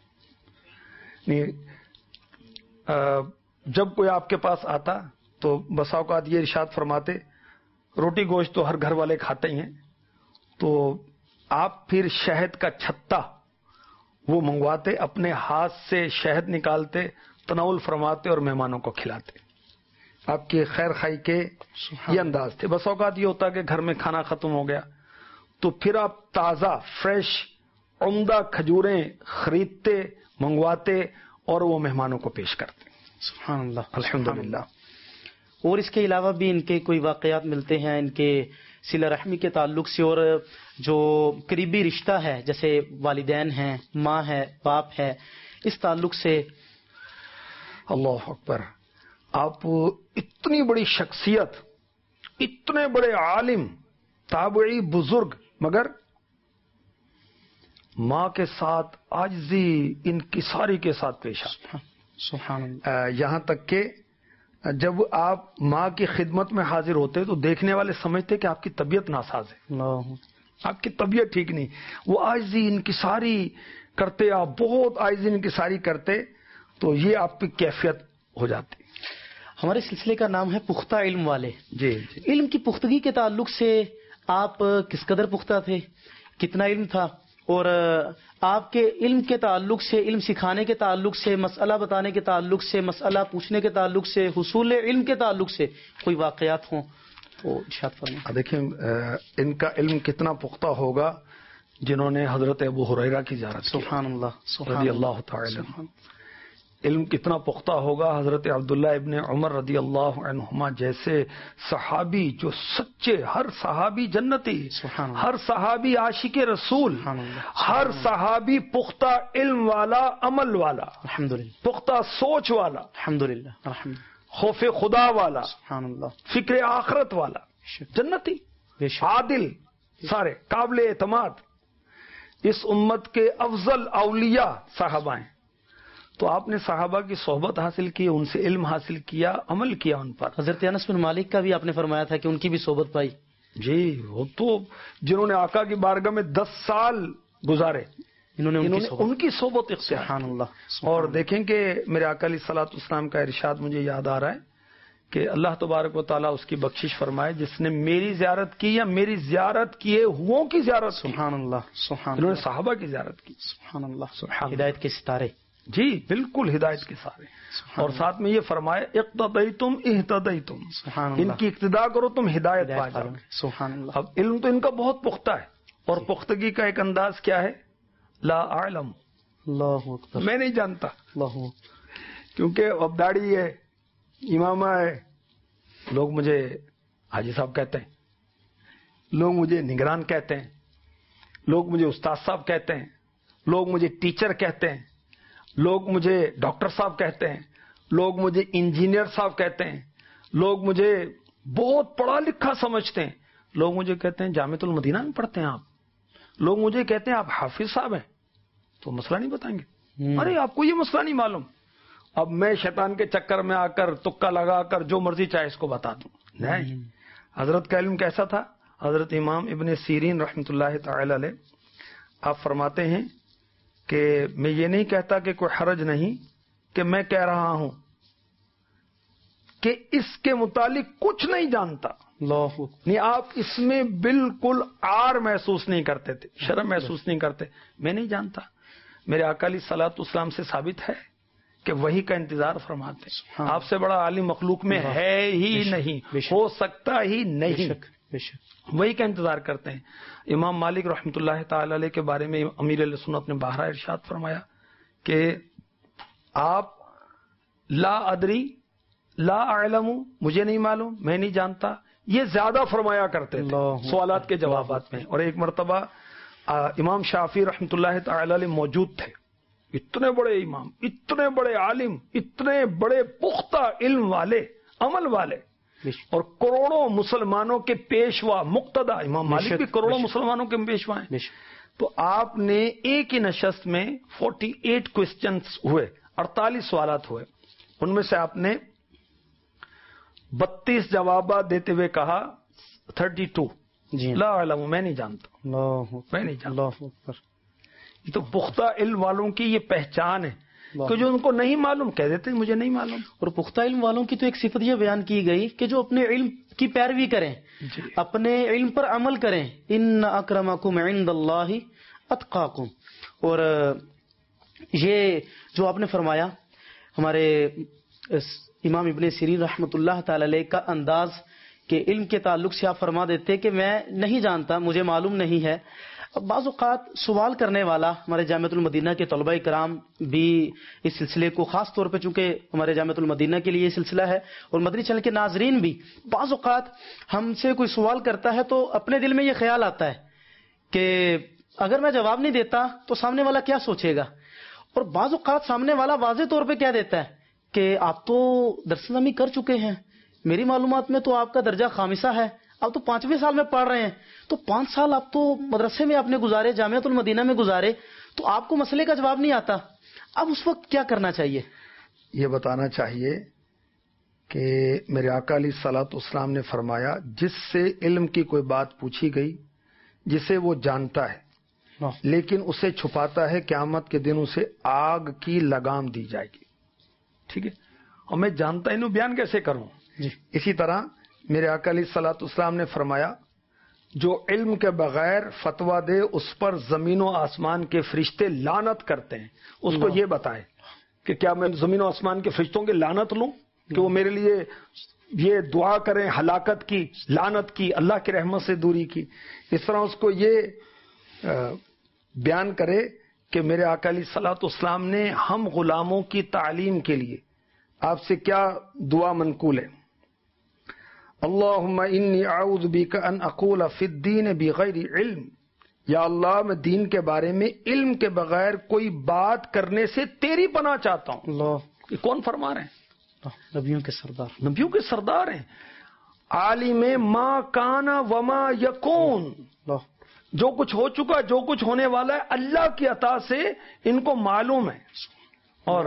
[SPEAKER 2] جب کوئی آپ کے پاس آتا تو بسا اوقات یہ ارشاد فرماتے، روٹی گوشت تو ہر گھر والے کھاتے ہی ہیں، تو آپ پھر شہد کا چھتا وہ منگواتے، اپنے ہاتھ سے شہد نکالتے، تناول فرماتے اور مہمانوں کو کھلاتے. آپ کے خیر خائی کے یہ انداز تھے. بس اوقات یہ ہوتا کہ گھر میں کھانا ختم ہو گیا تو پھر آپ تازہ فریش عمدہ کھجوریں خریدتے، منگواتے اور وہ مہمانوں کو پیش کرتے.
[SPEAKER 1] سبحان اللہ،
[SPEAKER 2] الحمدللہ.
[SPEAKER 1] اور اس کے علاوہ بھی ان کے کوئی واقعات ملتے ہیں ان کے صلہ رحمی کے تعلق سے، اور جو قریبی رشتہ ہے جیسے والدین ہیں، ماں ہے، باپ ہے، اس تعلق سے.
[SPEAKER 2] اللہ اکبر. آپ اتنی بڑی شخصیت، اتنے بڑے عالم، تابعی، بزرگ، مگر ماں کے ساتھ عاجزی انکساری کے ساتھ پیش آتے.
[SPEAKER 1] سبحان اللہ.
[SPEAKER 2] یہاں تک کہ جب آپ ماں کی خدمت میں حاضر ہوتے تو دیکھنے والے سمجھتے کہ آپ کی طبیعت ناساز ہے، آپ کی طبیعت ٹھیک نہیں. وہ عاجزی انکساری کرتے، آپ بہت عاجزی انکساری کرتے، تو یہ آپ کی کیفیت ہو جاتی.
[SPEAKER 1] ہمارے سلسلے کا نام ہے پختہ علم والے.
[SPEAKER 2] جی.
[SPEAKER 1] علم کی پختگی کے تعلق سے آپ کس قدر پختہ تھے، کتنا علم تھا، اور آپ کے علم کے تعلق سے، علم سکھانے کے تعلق سے، مسئلہ بتانے کے تعلق سے، مسئلہ پوچھنے کے تعلق سے، حصول علم کے تعلق سے کوئی واقعات ہوں تو ارشاد فرمائیں.
[SPEAKER 2] دیکھیں ان کا علم کتنا پختہ ہوگا جنہوں نے حضرت ابو ہریرہ کی زیارت کی.
[SPEAKER 1] سبحان اللہ، سبحان
[SPEAKER 2] رضی اللہ تعالی عنہ. علم کتنا پختہ ہوگا حضرت عبداللہ ابن عمر رضی اللہ عنہما جیسے صحابی، جو سچے، ہر صحابی جنتی، ہر صحابی عاشق رسول، ہر صحابی پختہ علم والا، عمل والا،
[SPEAKER 1] الحمدللہ،
[SPEAKER 2] پختہ سوچ والا،
[SPEAKER 1] الحمدللہ،
[SPEAKER 2] خوف خدا والا،
[SPEAKER 1] سبحان اللہ،
[SPEAKER 2] فکر آخرت والا، جنتی، عادل، سارے قابل اعتماد. اس امت کے افضل اولیاء صحابہ ہیں. تو آپ نے صحابہ کی صحبت حاصل کی، ان سے علم حاصل کیا، عمل کیا ان پر.
[SPEAKER 1] حضرت انس بن مالک کا بھی آپ نے فرمایا تھا کہ ان کی بھی صحبت پائی.
[SPEAKER 2] جی، وہ تو جنہوں نے آقا کی بارگاہ میں 10 سال گزارے، انہوں نے ان کی صحبت اختیار.
[SPEAKER 1] سبحان اللہ.
[SPEAKER 2] اور دیکھیں کہ میرے آقا علیہ الصلوۃ والسلام کا ارشاد مجھے یاد آ رہا ہے کہ اللہ تبارک و تعالیٰ اس کی بخشش فرمائے جس نے میری زیارت کی یا میری زیارت کیے ہوں کی زیارت. سبحان
[SPEAKER 1] اللہ، سبحان
[SPEAKER 2] انہوں نے صحابہ کی زیارت کی.
[SPEAKER 1] سبحان اللہ،
[SPEAKER 2] سبحان
[SPEAKER 1] ہدایت کے ستارے.
[SPEAKER 2] جی بالکل، ہدایت کے سارے. اور ساتھ میں یہ فرمایا اقتدیتم اہتدیتم، ان کی اقتدا کرو تم ہدایت پا جاؤ.
[SPEAKER 1] سبحان اللہ.
[SPEAKER 2] اب علم تو ان کا بہت پختہ ہے، اور پختگی کا ایک انداز کیا ہے؟ لا اعلم،
[SPEAKER 1] اللہ اکبر،
[SPEAKER 2] میں نہیں جانتا.
[SPEAKER 1] اللہ،
[SPEAKER 2] کیونکہ اب داڑھی ہے، امامہ ہے، لوگ مجھے حاجی صاحب کہتے ہیں، لوگ مجھے نگران کہتے ہیں، لوگ مجھے استاد صاحب کہتے ہیں، لوگ مجھے ٹیچر کہتے ہیں، لوگ مجھے ڈاکٹر صاحب کہتے ہیں، لوگ مجھے انجینئر صاحب کہتے ہیں، لوگ مجھے بہت پڑھا لکھا سمجھتے ہیں، لوگ مجھے کہتے ہیں جامعۃ المدینہ میں پڑھتے ہیں آپ، لوگ مجھے کہتے ہیں آپ حافظ صاحب ہیں، تو مسئلہ نہیں بتائیں گے. ارے آپ کو یہ مسئلہ نہیں معلوم. اب میں شیطان کے چکر میں آ کر تکا لگا کر جو مرضی چاہے اس کو بتا دوں. نہیں، حضرت کا علم کیسا تھا؟ حضرت امام ابن سیرین رحمۃ اللہ تعالی علیہ آپ فرماتے ہیں کہ میں یہ نہیں کہتا کہ کوئی حرج نہیں کہ میں کہہ رہا ہوں کہ اس کے متعلق کچھ نہیں جانتا. نہیں، آپ اس میں بالکل عار محسوس نہیں کرتے تھے، شرم محسوس نہیں کرتے. میں نہیں جانتا. میرے آقا علیہ الصلوۃ والسلام سے ثابت ہے کہ وہی کا انتظار فرماتے ہیں. آپ سے بڑا عالم مخلوق میں ہے ہی نہیں، ہو سکتا ہی نہیں، وہی کا انتظار کرتے ہیں. امام مالک رحمۃ اللہ تعالی علیہ کے بارے میں امیر علیہ سنت نے باہرہ ارشاد فرمایا کہ آپ لا ادری لا اعلم، مجھے نہیں معلوم، میں نہیں جانتا، یہ زیادہ فرمایا کرتے تھے سوالات کے جوابات میں. اور ایک مرتبہ امام شافعی رحمۃ اللہ تعالی علیہ موجود تھے. اتنے بڑے امام، اتنے بڑے عالم، اتنے بڑے پختہ علم والے، عمل والے، اور کروڑوں مسلمانوں کے پیشوا مقتدا. امام مالک بھی کروڑوں مسلمانوں کے پیشوا ہیں. تو آپ نے ایک ہی نشست میں 48 کوسچنز ہوئے، 48 سوالات ہوئے. ان میں سے آپ نے 32 جوابات دیتے ہوئے کہا 32 لا علم، میں نہیں جانتا، میں نہیں جانتا. یہ تو پختہ علم والوں کی یہ پہچان ہے کہ جو ان کو نہیں معلوم کہہ دیتے مجھے نہیں معلوم. اور
[SPEAKER 1] پختہ علم والوں کی تو ایک صفت یہ بیان کی گئی کہ جو اپنے علم کی پیروی کریں، اپنے علم پر عمل کریں. ان اکرمکم عند اللہ اتقاکم. اور یہ جو آپ نے فرمایا ہمارے امام ابن سیرین رحمۃ اللہ تعالی علیہ کا انداز کہ علم کے تعلق سے آپ فرما دیتے کہ میں نہیں جانتا، مجھے معلوم نہیں ہے. بعض اوقات سوال کرنے والا ہمارے جامعۃ المدینہ کے طلباء کرام بھی اس سلسلے کو خاص طور پہ، چونکہ ہمارے جامعۃ المدینہ کے لیے یہ سلسلہ ہے اور مدنی چینل کے ناظرین بھی، بعض اوقات ہم سے کوئی سوال کرتا ہے تو اپنے دل میں یہ خیال آتا ہے کہ اگر میں جواب نہیں دیتا تو سامنے والا کیا سوچے گا، اور بعض اوقات سامنے والا واضح طور پہ کہہ دیتا ہے کہ آپ تو درس نظمی کر چکے ہیں، میری معلومات میں تو آپ کا درجہ خامسہ ہے، آپ تو 5ویں سال میں پڑھ رہے ہیں، تو 5 سال آپ تو مدرسے میں آپ نے گزارے، جامعۃ المدینہ میں گزارے، تو آپ کو مسئلے کا جواب نہیں آتا. اب اس وقت کیا کرنا چاہیے؟
[SPEAKER 2] یہ بتانا چاہیے کہ میرے آقا علیہ الصلوۃ والسلام نے فرمایا جس سے علم کی کوئی بات پوچھی گئی جسے وہ جانتا ہے لیکن اسے چھپاتا ہے، قیامت کے دن اسے آگ کی لگام دی جائے گی. ٹھیک ہے، اور میں جانتا ہی نہیں، بیان کیسے کروں؟
[SPEAKER 1] جی.
[SPEAKER 2] اسی طرح میرے آقا علیہ الصلوۃ والسلام نے فرمایا جو علم کے بغیر فتویٰ دے اس پر زمین و آسمان کے فرشتے لعنت کرتے ہیں. اس کو یہ بتائے کہ کیا میں زمین و آسمان کے فرشتوں کی لعنت لوں کہ وہ میرے لیے یہ دعا کریں ہلاکت کی، لعنت کی، اللہ کی رحمت سے دوری کی. اس طرح اس کو یہ بیان کرے کہ میرے آقا علیہ الصلوۃ والسلام نے ہم غلاموں کی تعلیم کے لیے آپ سے کیا دعا منقول ہے. اللہم انی اعوذ بک ان اقول فی الدین بغیر علم، یا اللہ میں دین کے بارے میں علم کے بغیر کوئی بات کرنے سے تیری پناہ چاہتا ہوں. اللہ، یہ کون فرما رہے ہیں؟
[SPEAKER 1] نبیوں کے سردار،
[SPEAKER 2] نبیوں کے سردار ہیں. عالم ما کان وما یکون، جو کچھ ہو چکا، جو کچھ ہونے والا ہے اللہ کی عطا سے ان کو معلوم ہے. اور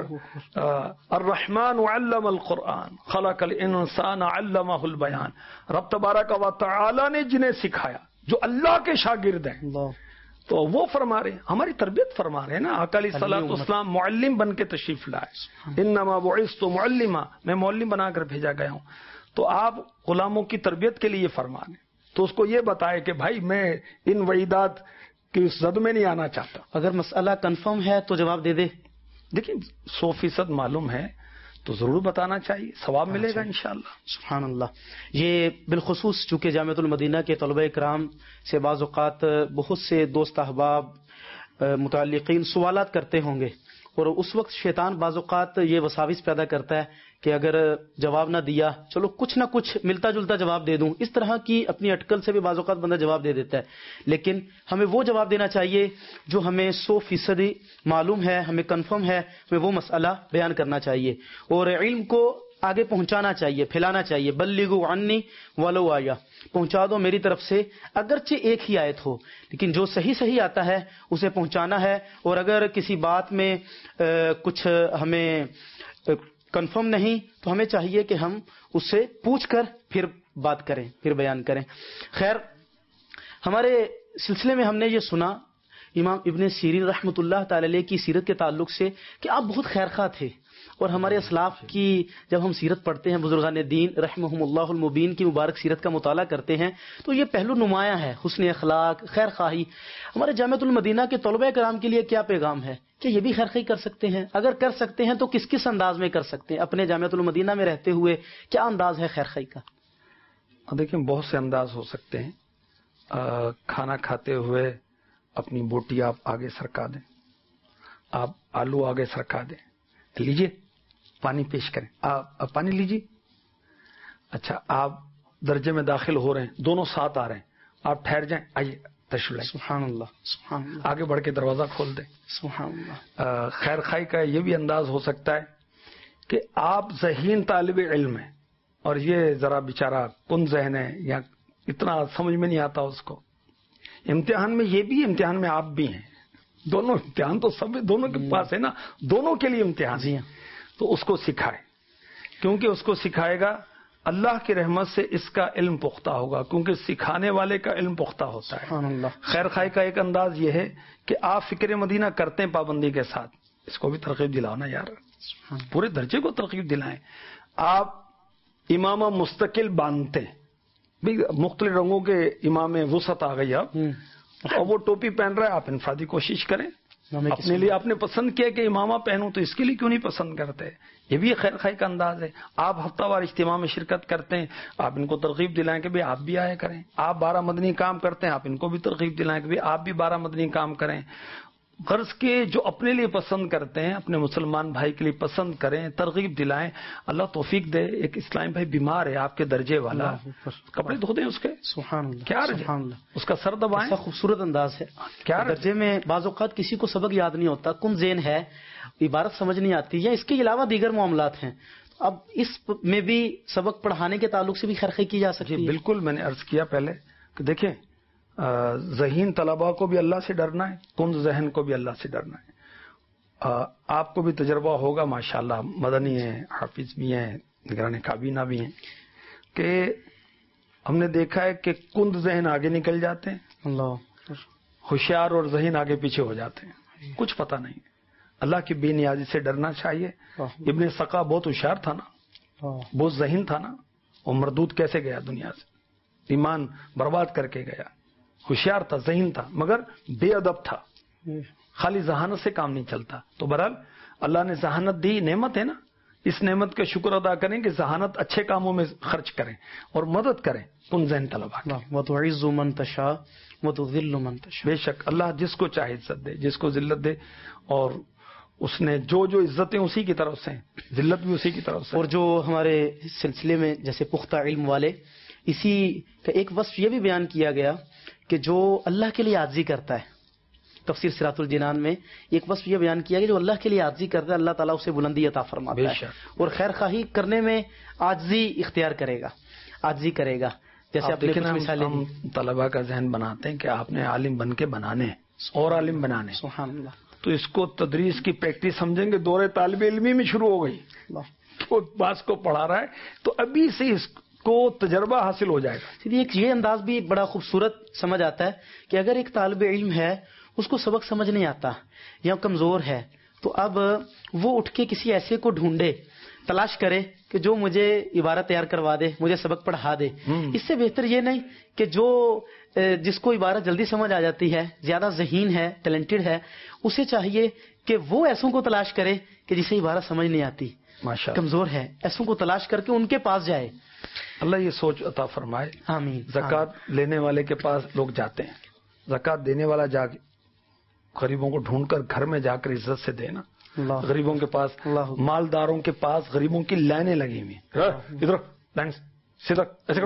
[SPEAKER 2] الرحمن علم القرآن خلق الانسان علمہ البیان، رب تبارک و تعالی نے جنہیں سکھایا جو اللہ کے شاگرد ہیں، تو وہ فرما رہے ہیں، ہماری تربیت فرما رہے ہیں نا. آقا علیہ الصلوۃ والسلام معلم بن کے تشریف لائے، انما بعثت معلما، میں معلم بنا کر بھیجا گیا ہوں. تو آپ غلاموں کی تربیت کے لیے فرما رہے ہیں، تو اس کو یہ بتائے کہ بھائی میں ان وعیدات کی زد میں نہیں آنا چاہتا.
[SPEAKER 1] اگر مسئلہ کنفرم ہے تو جواب دے دے.
[SPEAKER 2] دیکھیں 100% معلوم ہے تو ضرور بتانا چاہیے، ثواب ملے گا انشاءاللہ.
[SPEAKER 1] سبحان اللہ. یہ بالخصوص چونکہ جامعۃ المدینہ کے طلباء کرام سے بعض اوقات بہت سے دوست احباب متعلقین سوالات کرتے ہوں گے، اور اس وقت شیطان بعض اوقات یہ وساوس پیدا کرتا ہے کہ اگر جواب نہ دیا چلو کچھ نہ کچھ ملتا جلتا جواب دے دوں، اس طرح کی اپنی اٹکل سے بھی بعض اوقات بندہ جواب دے دیتا ہے. لیکن ہمیں وہ جواب دینا چاہیے جو ہمیں 100% معلوم ہے، ہمیں کنفرم ہے، ہمیں وہ مسئلہ بیان کرنا چاہیے اور علم کو آگے پہنچانا چاہیے، پھیلانا چاہیے. بلغوا عنی ولو آیا، پہنچا دو میری طرف سے اگرچہ ایک ہی آیت ہو، لیکن جو صحیح آتا ہے اسے پہنچانا ہے. اور اگر کسی بات میں کچھ ہمیں کنفرم نہیں تو ہمیں چاہیے کہ ہم اس سے پوچھ کر پھر بات کریں، پھر بیان کریں. خیر، ہمارے سلسلے میں ہم نے یہ سنا امام ابن سیرین رحمۃ اللہ تعالی علیہ کی سیرت کے تعلق سے کہ آپ بہت خیرخواہ تھے، اور ہمارے اسلاف کی جب ہم سیرت پڑھتے ہیں، بزرگان دین رحمہم اللہ المبین کی مبارک سیرت کا مطالعہ کرتے ہیں تو یہ پہلو نمایاں ہے، حسن اخلاق، خیر خواہی. ہمارے جامعۃ المدینہ کے طلباء کرام کے لیے کیا پیغام ہے کہ یہ بھی خیر خواہی کر سکتے ہیں؟ اگر کر سکتے ہیں تو کس انداز میں کر سکتے ہیں؟ اپنے جامعۃ المدینہ میں رہتے ہوئے کیا انداز ہے خیر خواہی کا؟
[SPEAKER 2] دیکھیں بہت سے انداز ہو سکتے ہیں. کھانا کھاتے ہوئے اپنی بوٹی آپ آگے سرکا دیں، آپ آلو آگے سرکا دیں، لیجئے پانی پیش کریں، آپ پانی لیجئے. اچھا، آپ درجے میں داخل ہو رہے ہیں، دونوں ساتھ آ رہے ہیں، آپ ٹھہر جائیں، آئیے تشریف لائیں.
[SPEAKER 1] سبحان اللہ، سبحان اللہ.
[SPEAKER 2] آگے بڑھ کے دروازہ کھول دیں.
[SPEAKER 1] سبحان اللہ.
[SPEAKER 2] خیر خواہی کا یہ بھی انداز ہو سکتا ہے کہ آپ ذہین طالب علم ہیں اور یہ ذرا بیچارہ کن ذہن ہے یا اتنا سمجھ میں نہیں آتا اس کو، امتحان میں یہ بھی، امتحان میں آپ بھی ہیں، دونوں امتحان تو سب دونوں کے پاس ہے نا، دونوں کے لیے امتحان.
[SPEAKER 1] جی،
[SPEAKER 2] تو اس کو سکھائے، کیونکہ اس کو سکھائے گا اللہ کی رحمت سے اس کا علم پختہ ہوگا، کیونکہ سکھانے والے کا علم پختہ ہوتا ہے.
[SPEAKER 1] سبحان اللہ.
[SPEAKER 2] خیر خواہی کا ایک انداز یہ ہے کہ آپ فکر مدینہ کرتے ہیں پابندی کے ساتھ، اس کو بھی ترغیب دلاؤ نا یار، پورے درجے کو ترغیب دلائیں. آپ امامہ مستقل باندھتے ہیں، مختلف رنگوں کے امام وسعت آ گئی اب، اور وہ ٹوپی پہن رہا ہے، آپ انفرادی کوشش کریں، اپنے لیے آپ نے پسند کیا کہ امامہ پہنوں تو اس کے لیے کیوں نہیں پسند کرتے؟ یہ بھی خیر خواہی کا انداز ہے. آپ ہفتہ وار اجتماع میں شرکت کرتے ہیں، آپ ان کو ترغیب دلائیں کہ بھائی آپ بھی آیا کریں. آپ 12 مدنی کام کرتے ہیں، آپ ان کو بھی ترغیب دلائیں کہ بھائی آپ بھی 12 مدنی کام کریں. غرض کے جو اپنے لیے پسند کرتے ہیں اپنے مسلمان بھائی کے لیے پسند کریں، ترغیب دلائیں. اللہ توفیق دے. ایک اسلامی بھائی بیمار ہے آپ کے درجے والا، کپڑے دھو دیں اس کے.
[SPEAKER 1] سبحان اللہ،
[SPEAKER 2] کیا
[SPEAKER 1] سبحان اللہ،
[SPEAKER 2] اس کا سر دبائیں.
[SPEAKER 1] ایسا خوبصورت انداز ہے.
[SPEAKER 2] کیا
[SPEAKER 1] درجے میں بعض اوقات کسی کو سبق یاد نہیں ہوتا، کم ذہن ہے، عبارت سمجھ نہیں آتی، یا اس کے علاوہ دیگر معاملات ہیں. اب اس میں بھی سبق پڑھانے کے تعلق سے بھی خیرخواہی کی جا سکتی ہے.
[SPEAKER 2] بالکل. میں نے عرض کیا پہلے کہ دیکھیں ذہین طلباء کو بھی اللہ سے ڈرنا ہے، کند ذہن کو بھی اللہ سے ڈرنا ہے. آپ کو بھی تجربہ ہوگا ماشاءاللہ، مدنی ہیں، حافظ بھی ہیں، نگران کابینہ بھی ہیں، کہ ہم نے دیکھا ہے کہ کند ذہن آگے نکل جاتے ہیں،
[SPEAKER 1] اللہ،
[SPEAKER 2] ہوشیار اور ذہین آگے پیچھے ہو جاتے ہیں، کچھ پتہ نہیں. اللہ کی بے نیازی سے ڈرنا چاہیے. ابن سقا بہت ہوشیار تھا نا، بہت ذہین تھا نا، وہ مردود کیسے گیا دنیا سے، ایمان برباد کر کے گیا. ہوشیار تھا، ذہین تھا، مگر بے ادب تھا. خالی ذہانت سے کام نہیں چلتا. تو بہرحال اللہ نے ذہانت دی، نعمت ہے نا، اس نعمت کا شکر ادا کریں کہ ذہانت اچھے کاموں میں خرچ کریں اور مدد کریں کن ذہن طلباء کی.
[SPEAKER 1] وتعز من تشاء وتذل من تشاء.
[SPEAKER 2] بے شک اللہ جس کو چاہے عزت دے، جس کو ذلت دے، اور اس نے جو عزتیں اسی کی طرف سے ہیں، ذلت بھی اسی کی طرف سے.
[SPEAKER 1] اور جو ہمارے سلسلے میں جیسے پختہ علم والے، اسی کا ایک وصف یہ بھی بیان کیا گیا کہ جو اللہ کے لیے عاجزی کرتا ہے، تفسیر صراط الجنان میں ایک وصف یہ بیان کیا گیا جو اللہ کے لیے عاجزی کرتا ہے اللہ تعالیٰ اسے بلندی عطا فرماتا ہے، اور خیر خواہی کرنے میں عاجزی اختیار کرے گا، عاجزی کرے گا. جیسے آپ نے مثالیں
[SPEAKER 2] ہم طلباء کا ذہن بناتے ہیں کہ آپ نے عالم بن کے بنانے ہیں اور عالم بنانے.
[SPEAKER 1] سبحان اللہ.
[SPEAKER 2] تو اس کو تدریس کی پریکٹس سمجھیں گے، دورے طالب علمی میں شروع ہو گئی. تو باس کو پڑھا رہا ہے تو ابھی سے اس کو تجربہ حاصل ہو جائے گا.
[SPEAKER 1] ایک یہ انداز بھی بڑا خوبصورت سمجھ آتا ہے کہ اگر ایک طالب علم ہے اس کو سبق سمجھ نہیں آتا یا کمزور ہے، تو اب وہ اٹھ کے کسی ایسے کو ڈھونڈے، تلاش کرے کہ جو مجھے عبارت تیار کروا دے، مجھے سبق پڑھا دے. اس سے بہتر یہ نہیں کہ جو جس کو عبارت جلدی سمجھ آ جاتی ہے، زیادہ ذہین ہے، ٹیلنٹڈ ہے، اسے چاہیے کہ وہ ایسوں کو تلاش کرے کہ جسے عبارت سمجھ نہیں آتی، کمزور ہے، ایسوں کو تلاش کر کے ان کے پاس جائے.
[SPEAKER 2] اللہ یہ سوچ عطا فرمائے.
[SPEAKER 1] آمین.
[SPEAKER 2] زکوٰۃ لینے والے کے پاس لوگ جاتے ہیں، زکوٰۃ دینے والا جا کے غریبوں کو ڈھونڈ کر گھر میں جا کر عزت سے دینا. غریبوں کے پاس، مالداروں کے پاس غریبوں کی لائنیں لگی ہوئی، ادھر لائن سیدھا ایسے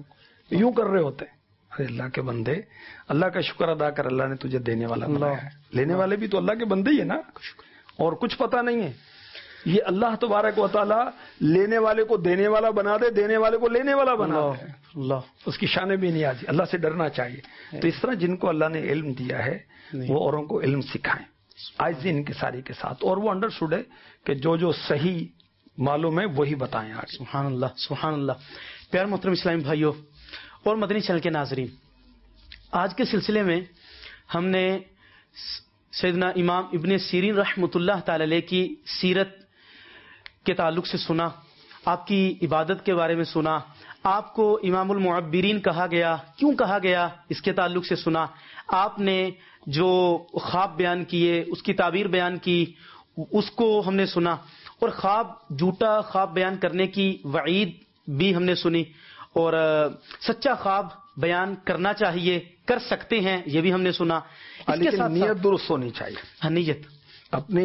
[SPEAKER 2] یوں کر رہے ہوتے ہیں. ارے اللہ کے بندے، اللہ کا شکر ادا کر، اللہ نے تجھے دینے والا بنایا ہے. لینے والے بھی تو اللہ کے بندے ہی ہے نا، اور کچھ پتہ نہیں ہے. یہ اللہ تبارک و تعالی لینے والے کو دینے والا بنا دے، دینے والے کو لینے والا بنا دے. اللہ اس کی شان بھی نہیں آتی. اللہ سے ڈرنا چاہیے. تو اس طرح جن کو اللہ نے علم دیا ہے وہ اوروں کو علم سکھائیں عاجزی انکساری کے ساتھ، اور وہ انڈرسٹوڈ ہے کہ جو صحیح معلوم ہے وہی بتائیں آگے.
[SPEAKER 1] سبحان اللہ، سبحان اللہ. پیار محترم اسلامی بھائیوں اور مدنی چینل کے ناظرین، آج کے سلسلے میں ہم نے سیدنا امام ابن سیرین رحمۃ اللہ تعالی علیہ کی سیرت کے تعلق سے سنا، آپ کی عبادت کے بارے میں سنا، آپ کو امام المعبرین کہا گیا، کیوں کہا گیا اس کے تعلق سے سنا، آپ نے جو خواب بیان کیے، اس کی تعبیر بیان کی، اس کو ہم نے سنا، اور جھوٹا خواب بیان کرنے کی وعید بھی ہم نے سنی، اور سچا خواب بیان کرنا چاہیے، کر سکتے ہیں، یہ بھی ہم نے سنا. اس کے ساتھ
[SPEAKER 2] نیت درست ہونی چاہیے.
[SPEAKER 1] نیت
[SPEAKER 2] اپنی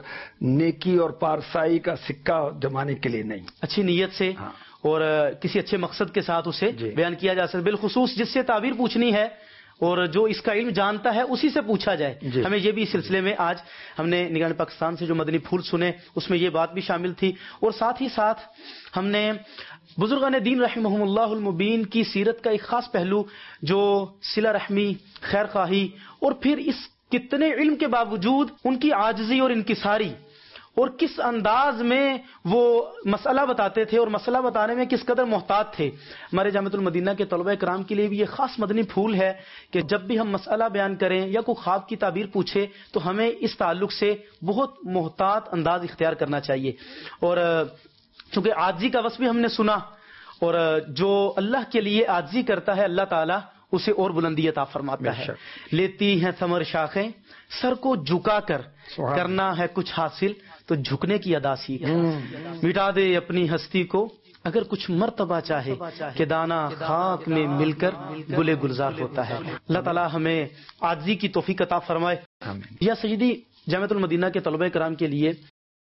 [SPEAKER 2] نیکی اور پارسائی کا سکہ جمانے کے لیے نہیں،
[SPEAKER 1] اچھی نیت سے اور کسی اچھے مقصد کے ساتھ اسے بیان کیا جا سکتا. بالخصوص جس سے تعبیر پوچھنی ہے اور جو اس کا علم جانتا ہے اسی سے پوچھا جائے. ہمیں یہ بھی اس سلسلے میں آج ہم نے نگران پاکستان سے جو مدنی پھول سنے اس میں یہ بات بھی شامل تھی، اور ساتھ ہی ساتھ ہم نے بزرگان دین رحمہم اللہ المبین کی سیرت کا ایک خاص پہلو جو صلہ رحمی، خیر خواہی، اور پھر اس کتنے علم کے باوجود ان کی عاجزی اور انکساری، اور کس انداز میں وہ مسئلہ بتاتے تھے اور مسئلہ بتانے میں کس قدر محتاط تھے. ہمارے جامعۃ المدینہ کے طلبہ کرام کے لیے بھی یہ خاص مدنی پھول ہے کہ جب بھی ہم مسئلہ بیان کریں یا کوئی خواب کی تعبیر پوچھے تو ہمیں اس تعلق سے بہت محتاط انداز اختیار کرنا چاہیے. اور چونکہ عاجزی کا وصف بھی ہم نے سنا، اور جو اللہ کے لیے عاجزی کرتا ہے اللہ تعالیٰ اسے اور بلندی عطا فرماتا ہے. لیتی ہیں ثمر شاخیں سر کو جھکا کر، کرنا ہے کچھ حاصل تو جھکنے کی ادا سیکھ. مٹا دے اپنی ہستی کو اگر کچھ مرتبہ چاہے کہ دانا خاک میں مل کر گلے گلزار ہوتا ہے. اللہ تعالی ہمیں عاجزی کی توفیق عطا فرمائے. یا سیدی جامعۃ المدینہ کے طلبہ کرام کے لیے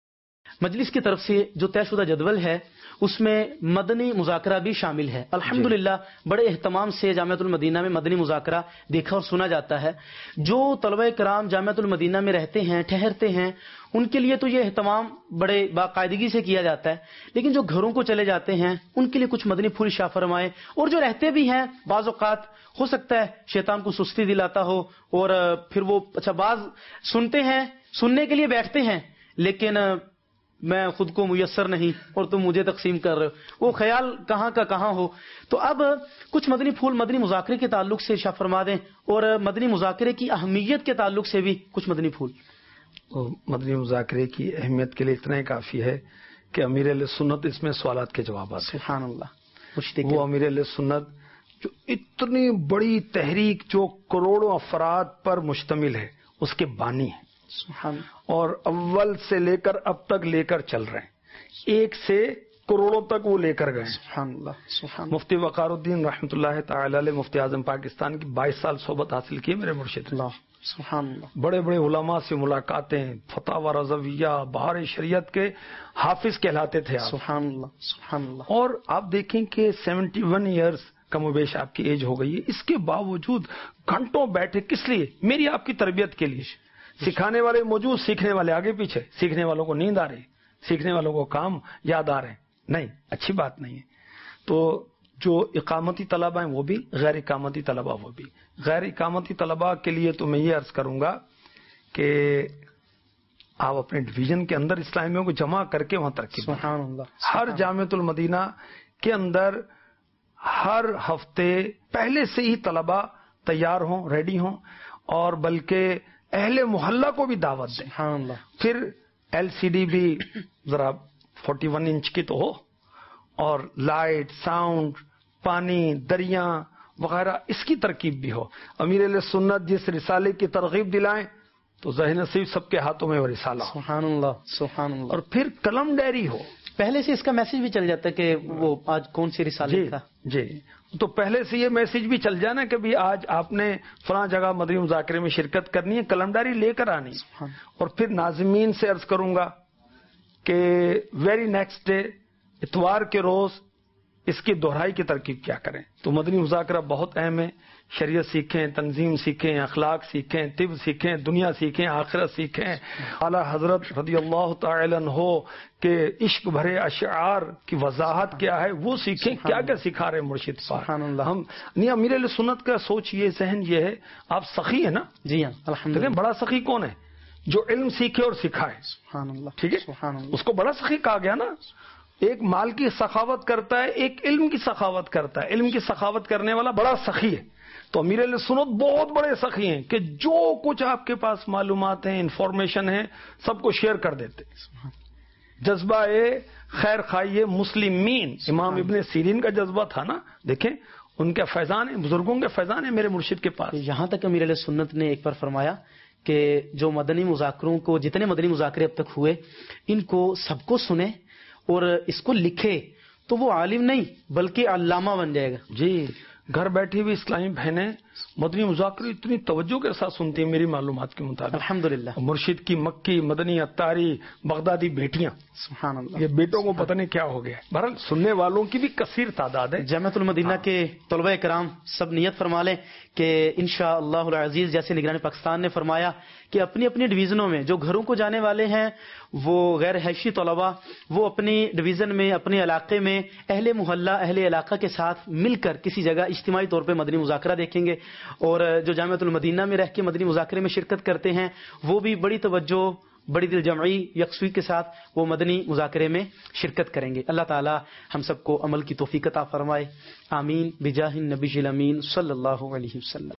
[SPEAKER 1] مجلس کی طرف سے جو طے شدہ جدول ہے اس میں مدنی مذاکرہ بھی شامل ہے. الحمدللہ بڑے اہتمام سے جامعۃ المدینہ میں مدنی مذاکرہ دیکھا اور سنا جاتا ہے. جو طلبہ کرام جامعۃ المدینہ میں رہتے ہیں، ٹھہرتے ہیں، ان کے لیے تو یہ اہتمام بڑے باقاعدگی سے کیا جاتا ہے، لیکن جو گھروں کو چلے جاتے ہیں ان کے لیے کچھ مدنی پھول شاہ فرمائے. اور جو رہتے بھی ہیں بعض اوقات ہو سکتا ہے شیطان کو سستی دلاتا ہو اور پھر وہ بعض سنتے ہیں، سننے کے لیے بیٹھتے ہیں لیکن میں خود کو میسر نہیں اور تم مجھے تقسیم کر رہے ہو، وہ خیال کہاں کا کہاں ہو. تو اب کچھ مدنی پھول مدنی مذاکرے کے تعلق سے ارشاد فرما دیں اور مدنی مذاکرے کی اہمیت کے تعلق سے بھی کچھ مدنی پھول.
[SPEAKER 2] مدنی مذاکرے کی اہمیت کے لیے اتنا ہی کافی ہے کہ امیر اہل سنت اس میں سوالات کے جوابات.
[SPEAKER 1] سبحان اللہ.
[SPEAKER 2] وہ امیر اہل سنت جو اتنی بڑی تحریک جو کروڑوں افراد پر مشتمل ہے اس کے بانی ہیں اور اول سے لے کر اب تک لے کر چل رہے ہیں، ایک سے کروڑوں تک وہ لے کر گئے.
[SPEAKER 1] سبحان اللہ.
[SPEAKER 2] مفتی وقار الدین رحمۃ اللہ تعالی علیہ مفتی اعظم پاکستان کی 22 سال صحبت حاصل کی میرے مرشد.
[SPEAKER 1] سبحان اللہ.
[SPEAKER 2] بڑے بڑے علماء سے ملاقاتیں، فتاوی رضویہ، بہار شریعت کے حافظ کہلاتے تھے آپ.
[SPEAKER 1] سبحان اللہ. سبحان اللہ.
[SPEAKER 2] اور آپ دیکھیں کہ 71 ایئرز کم و بیش آپ کی ایج ہو گئی ہے، اس کے باوجود گھنٹوں بیٹھے کس لیے؟ میری آپ کی تربیت کے لیے. سکھانے والے موجود، سیکھنے والے آگے پیچھے. سیکھنے والوں کو نیند آ رہی، سیکھنے والوں کو کام یاد آ رہے ہیں. نہیں، اچھی بات نہیں ہے. تو جو اقامتی طلبہ ہیں وہ بھی، غیر اقامتی طلبہ وہ بھی. غیر اقامتی طلبہ کے لیے تو میں یہ عرض کروں گا کہ آپ اپنے ڈویژن کے اندر اسلامیوں کو جمع کر کے وہاں ترقی.
[SPEAKER 1] سبحان اللہ.
[SPEAKER 2] ہر جامعۃ المدینہ کے اندر ہر ہفتے پہلے سے ہی طلبہ تیار ہوں، ریڈی ہوں، اور بلکہ اہل محلہ کو بھی دعوت دیں.
[SPEAKER 1] سبحان اللہ.
[SPEAKER 2] پھر LCD بھی ذرا 41 انچ کی تو ہو، اور لائٹ، ساؤنڈ، پانی، دریاں وغیرہ اس کی ترکیب بھی ہو. امیر علیہ سنت جس رسالے کی ترغیب دلائیں تو ذہن نصیب سب کے ہاتھوں میں وہ رسالہ ہو.
[SPEAKER 1] سبحان اللہ. سبحان اللہ.
[SPEAKER 2] اور پھر قلم ڈائری ہو.
[SPEAKER 1] پہلے سے اس کا میسج بھی چل جاتا ہے کہ وہ آج کون سی رسالے کا.
[SPEAKER 2] جی، تو پہلے سے یہ میسج بھی چل جانا کہ بھی آج آپ نے فلاں جگہ مدنی مذاکرے میں شرکت کرنی ہے، قلم ڈائری لے کر آنی. اور پھر ناظمین سے عرض کروں گا کہ ویری نیکسٹ ڈے، اتوار کے روز اس کی دہرائی کی ترکیب کیا کریں. تو مدنی مذاکرہ بہت اہم ہے. شریعت سیکھیں، تنظیم سیکھیں، اخلاق سیکھیں، طب سیکھیں، دنیا سیکھیں، آخرت سیکھیں. اعلیٰ حضرت رضی اللہ تعالی عنہ کہ عشق بھرے اشعار کی وضاحت کیا ہے وہ سیکھیں. کیا کیا سکھا رہے مرشد پاک. ہم نہیں، امیر علیہ سنت کا سوچ یہ، ذہن یہ ہے. آپ سخی ہیں نا؟
[SPEAKER 1] جی ہاں الحمدللہ.
[SPEAKER 2] بڑا سخی کون ہے؟ جو علم سیکھے اور سکھائے.
[SPEAKER 1] سبحان اللہ.
[SPEAKER 2] ٹھیک ہے،
[SPEAKER 1] سبحان اللہ.
[SPEAKER 2] اس کو بڑا سخی کہا گیا نا. ایک مال کی سخاوت کرتا ہے، ایک علم کی سخاوت کرتا ہے. علم کی سخاوت کرنے والا بڑا سخی ہے. تو امیر علیہ سنت بہت بڑے سخی ہیں کہ جو کچھ آپ کے پاس معلومات ہیں، انفارمیشن ہے، سب کو شیئر کر دیتے. جذبہ خیر خواہی مسلمین، امام ابن سیرین کا جذبہ تھا نا. دیکھیں ان کے فیضان ہیں، بزرگوں کے فیضان ہیں میرے مرشد کے پاس.
[SPEAKER 1] یہاں تک امیر علیہ سنت نے ایک بار فرمایا کہ جو مدنی مذاکروں کو، جتنے مدنی مذاکرے اب تک ہوئے، ان کو سب کو سنے اور اس کو لکھے تو وہ عالم نہیں بلکہ علامہ بن جائے گا.
[SPEAKER 2] جی، گھر بیٹھی ہوئی اسلامی بہنیں مدنی مذاکرے اتنی توجہ کے ساتھ سنتی ہیں میری معلومات کے مطابق.
[SPEAKER 1] الحمدللہ.
[SPEAKER 2] مرشد کی مکی، مدنی، اتاری، بغدادی بیٹیاں،
[SPEAKER 1] سبحان اللہ.
[SPEAKER 2] یہ بیٹوں کو پتہ نہیں کیا ہو گیا. بہرحال سننے والوں کی بھی کثیر تعداد ہے.
[SPEAKER 1] جامعۃ المدینہ کے طلبہ کرام سب نیت فرما لیں کہ انشاءاللہ العزیز جیسے نگران پاکستان نے فرمایا کہ اپنی اپنی ڈویژنوں میں جو گھروں کو جانے والے ہیں وہ غیر حیشی طلبہ، وہ اپنی ڈویژن میں، اپنے علاقے میں اہل محلہ، اہل علاقہ کے ساتھ مل کر کسی جگہ اجتماعی طور پہ مدنی مذاکرہ دیکھیں گے. اور جو جامعۃ المدینہ میں رہ کے مدنی مذاکرے میں شرکت کرتے ہیں وہ بھی بڑی توجہ، بڑی دل جمعی، یکسوئی کے ساتھ وہ مدنی مذاکرے میں شرکت کریں گے. اللہ تعالی ہم سب کو عمل کی توفیق عطا فرمائے. آمین بجاہ النبی الامین صلی اللہ علیہ وسلم.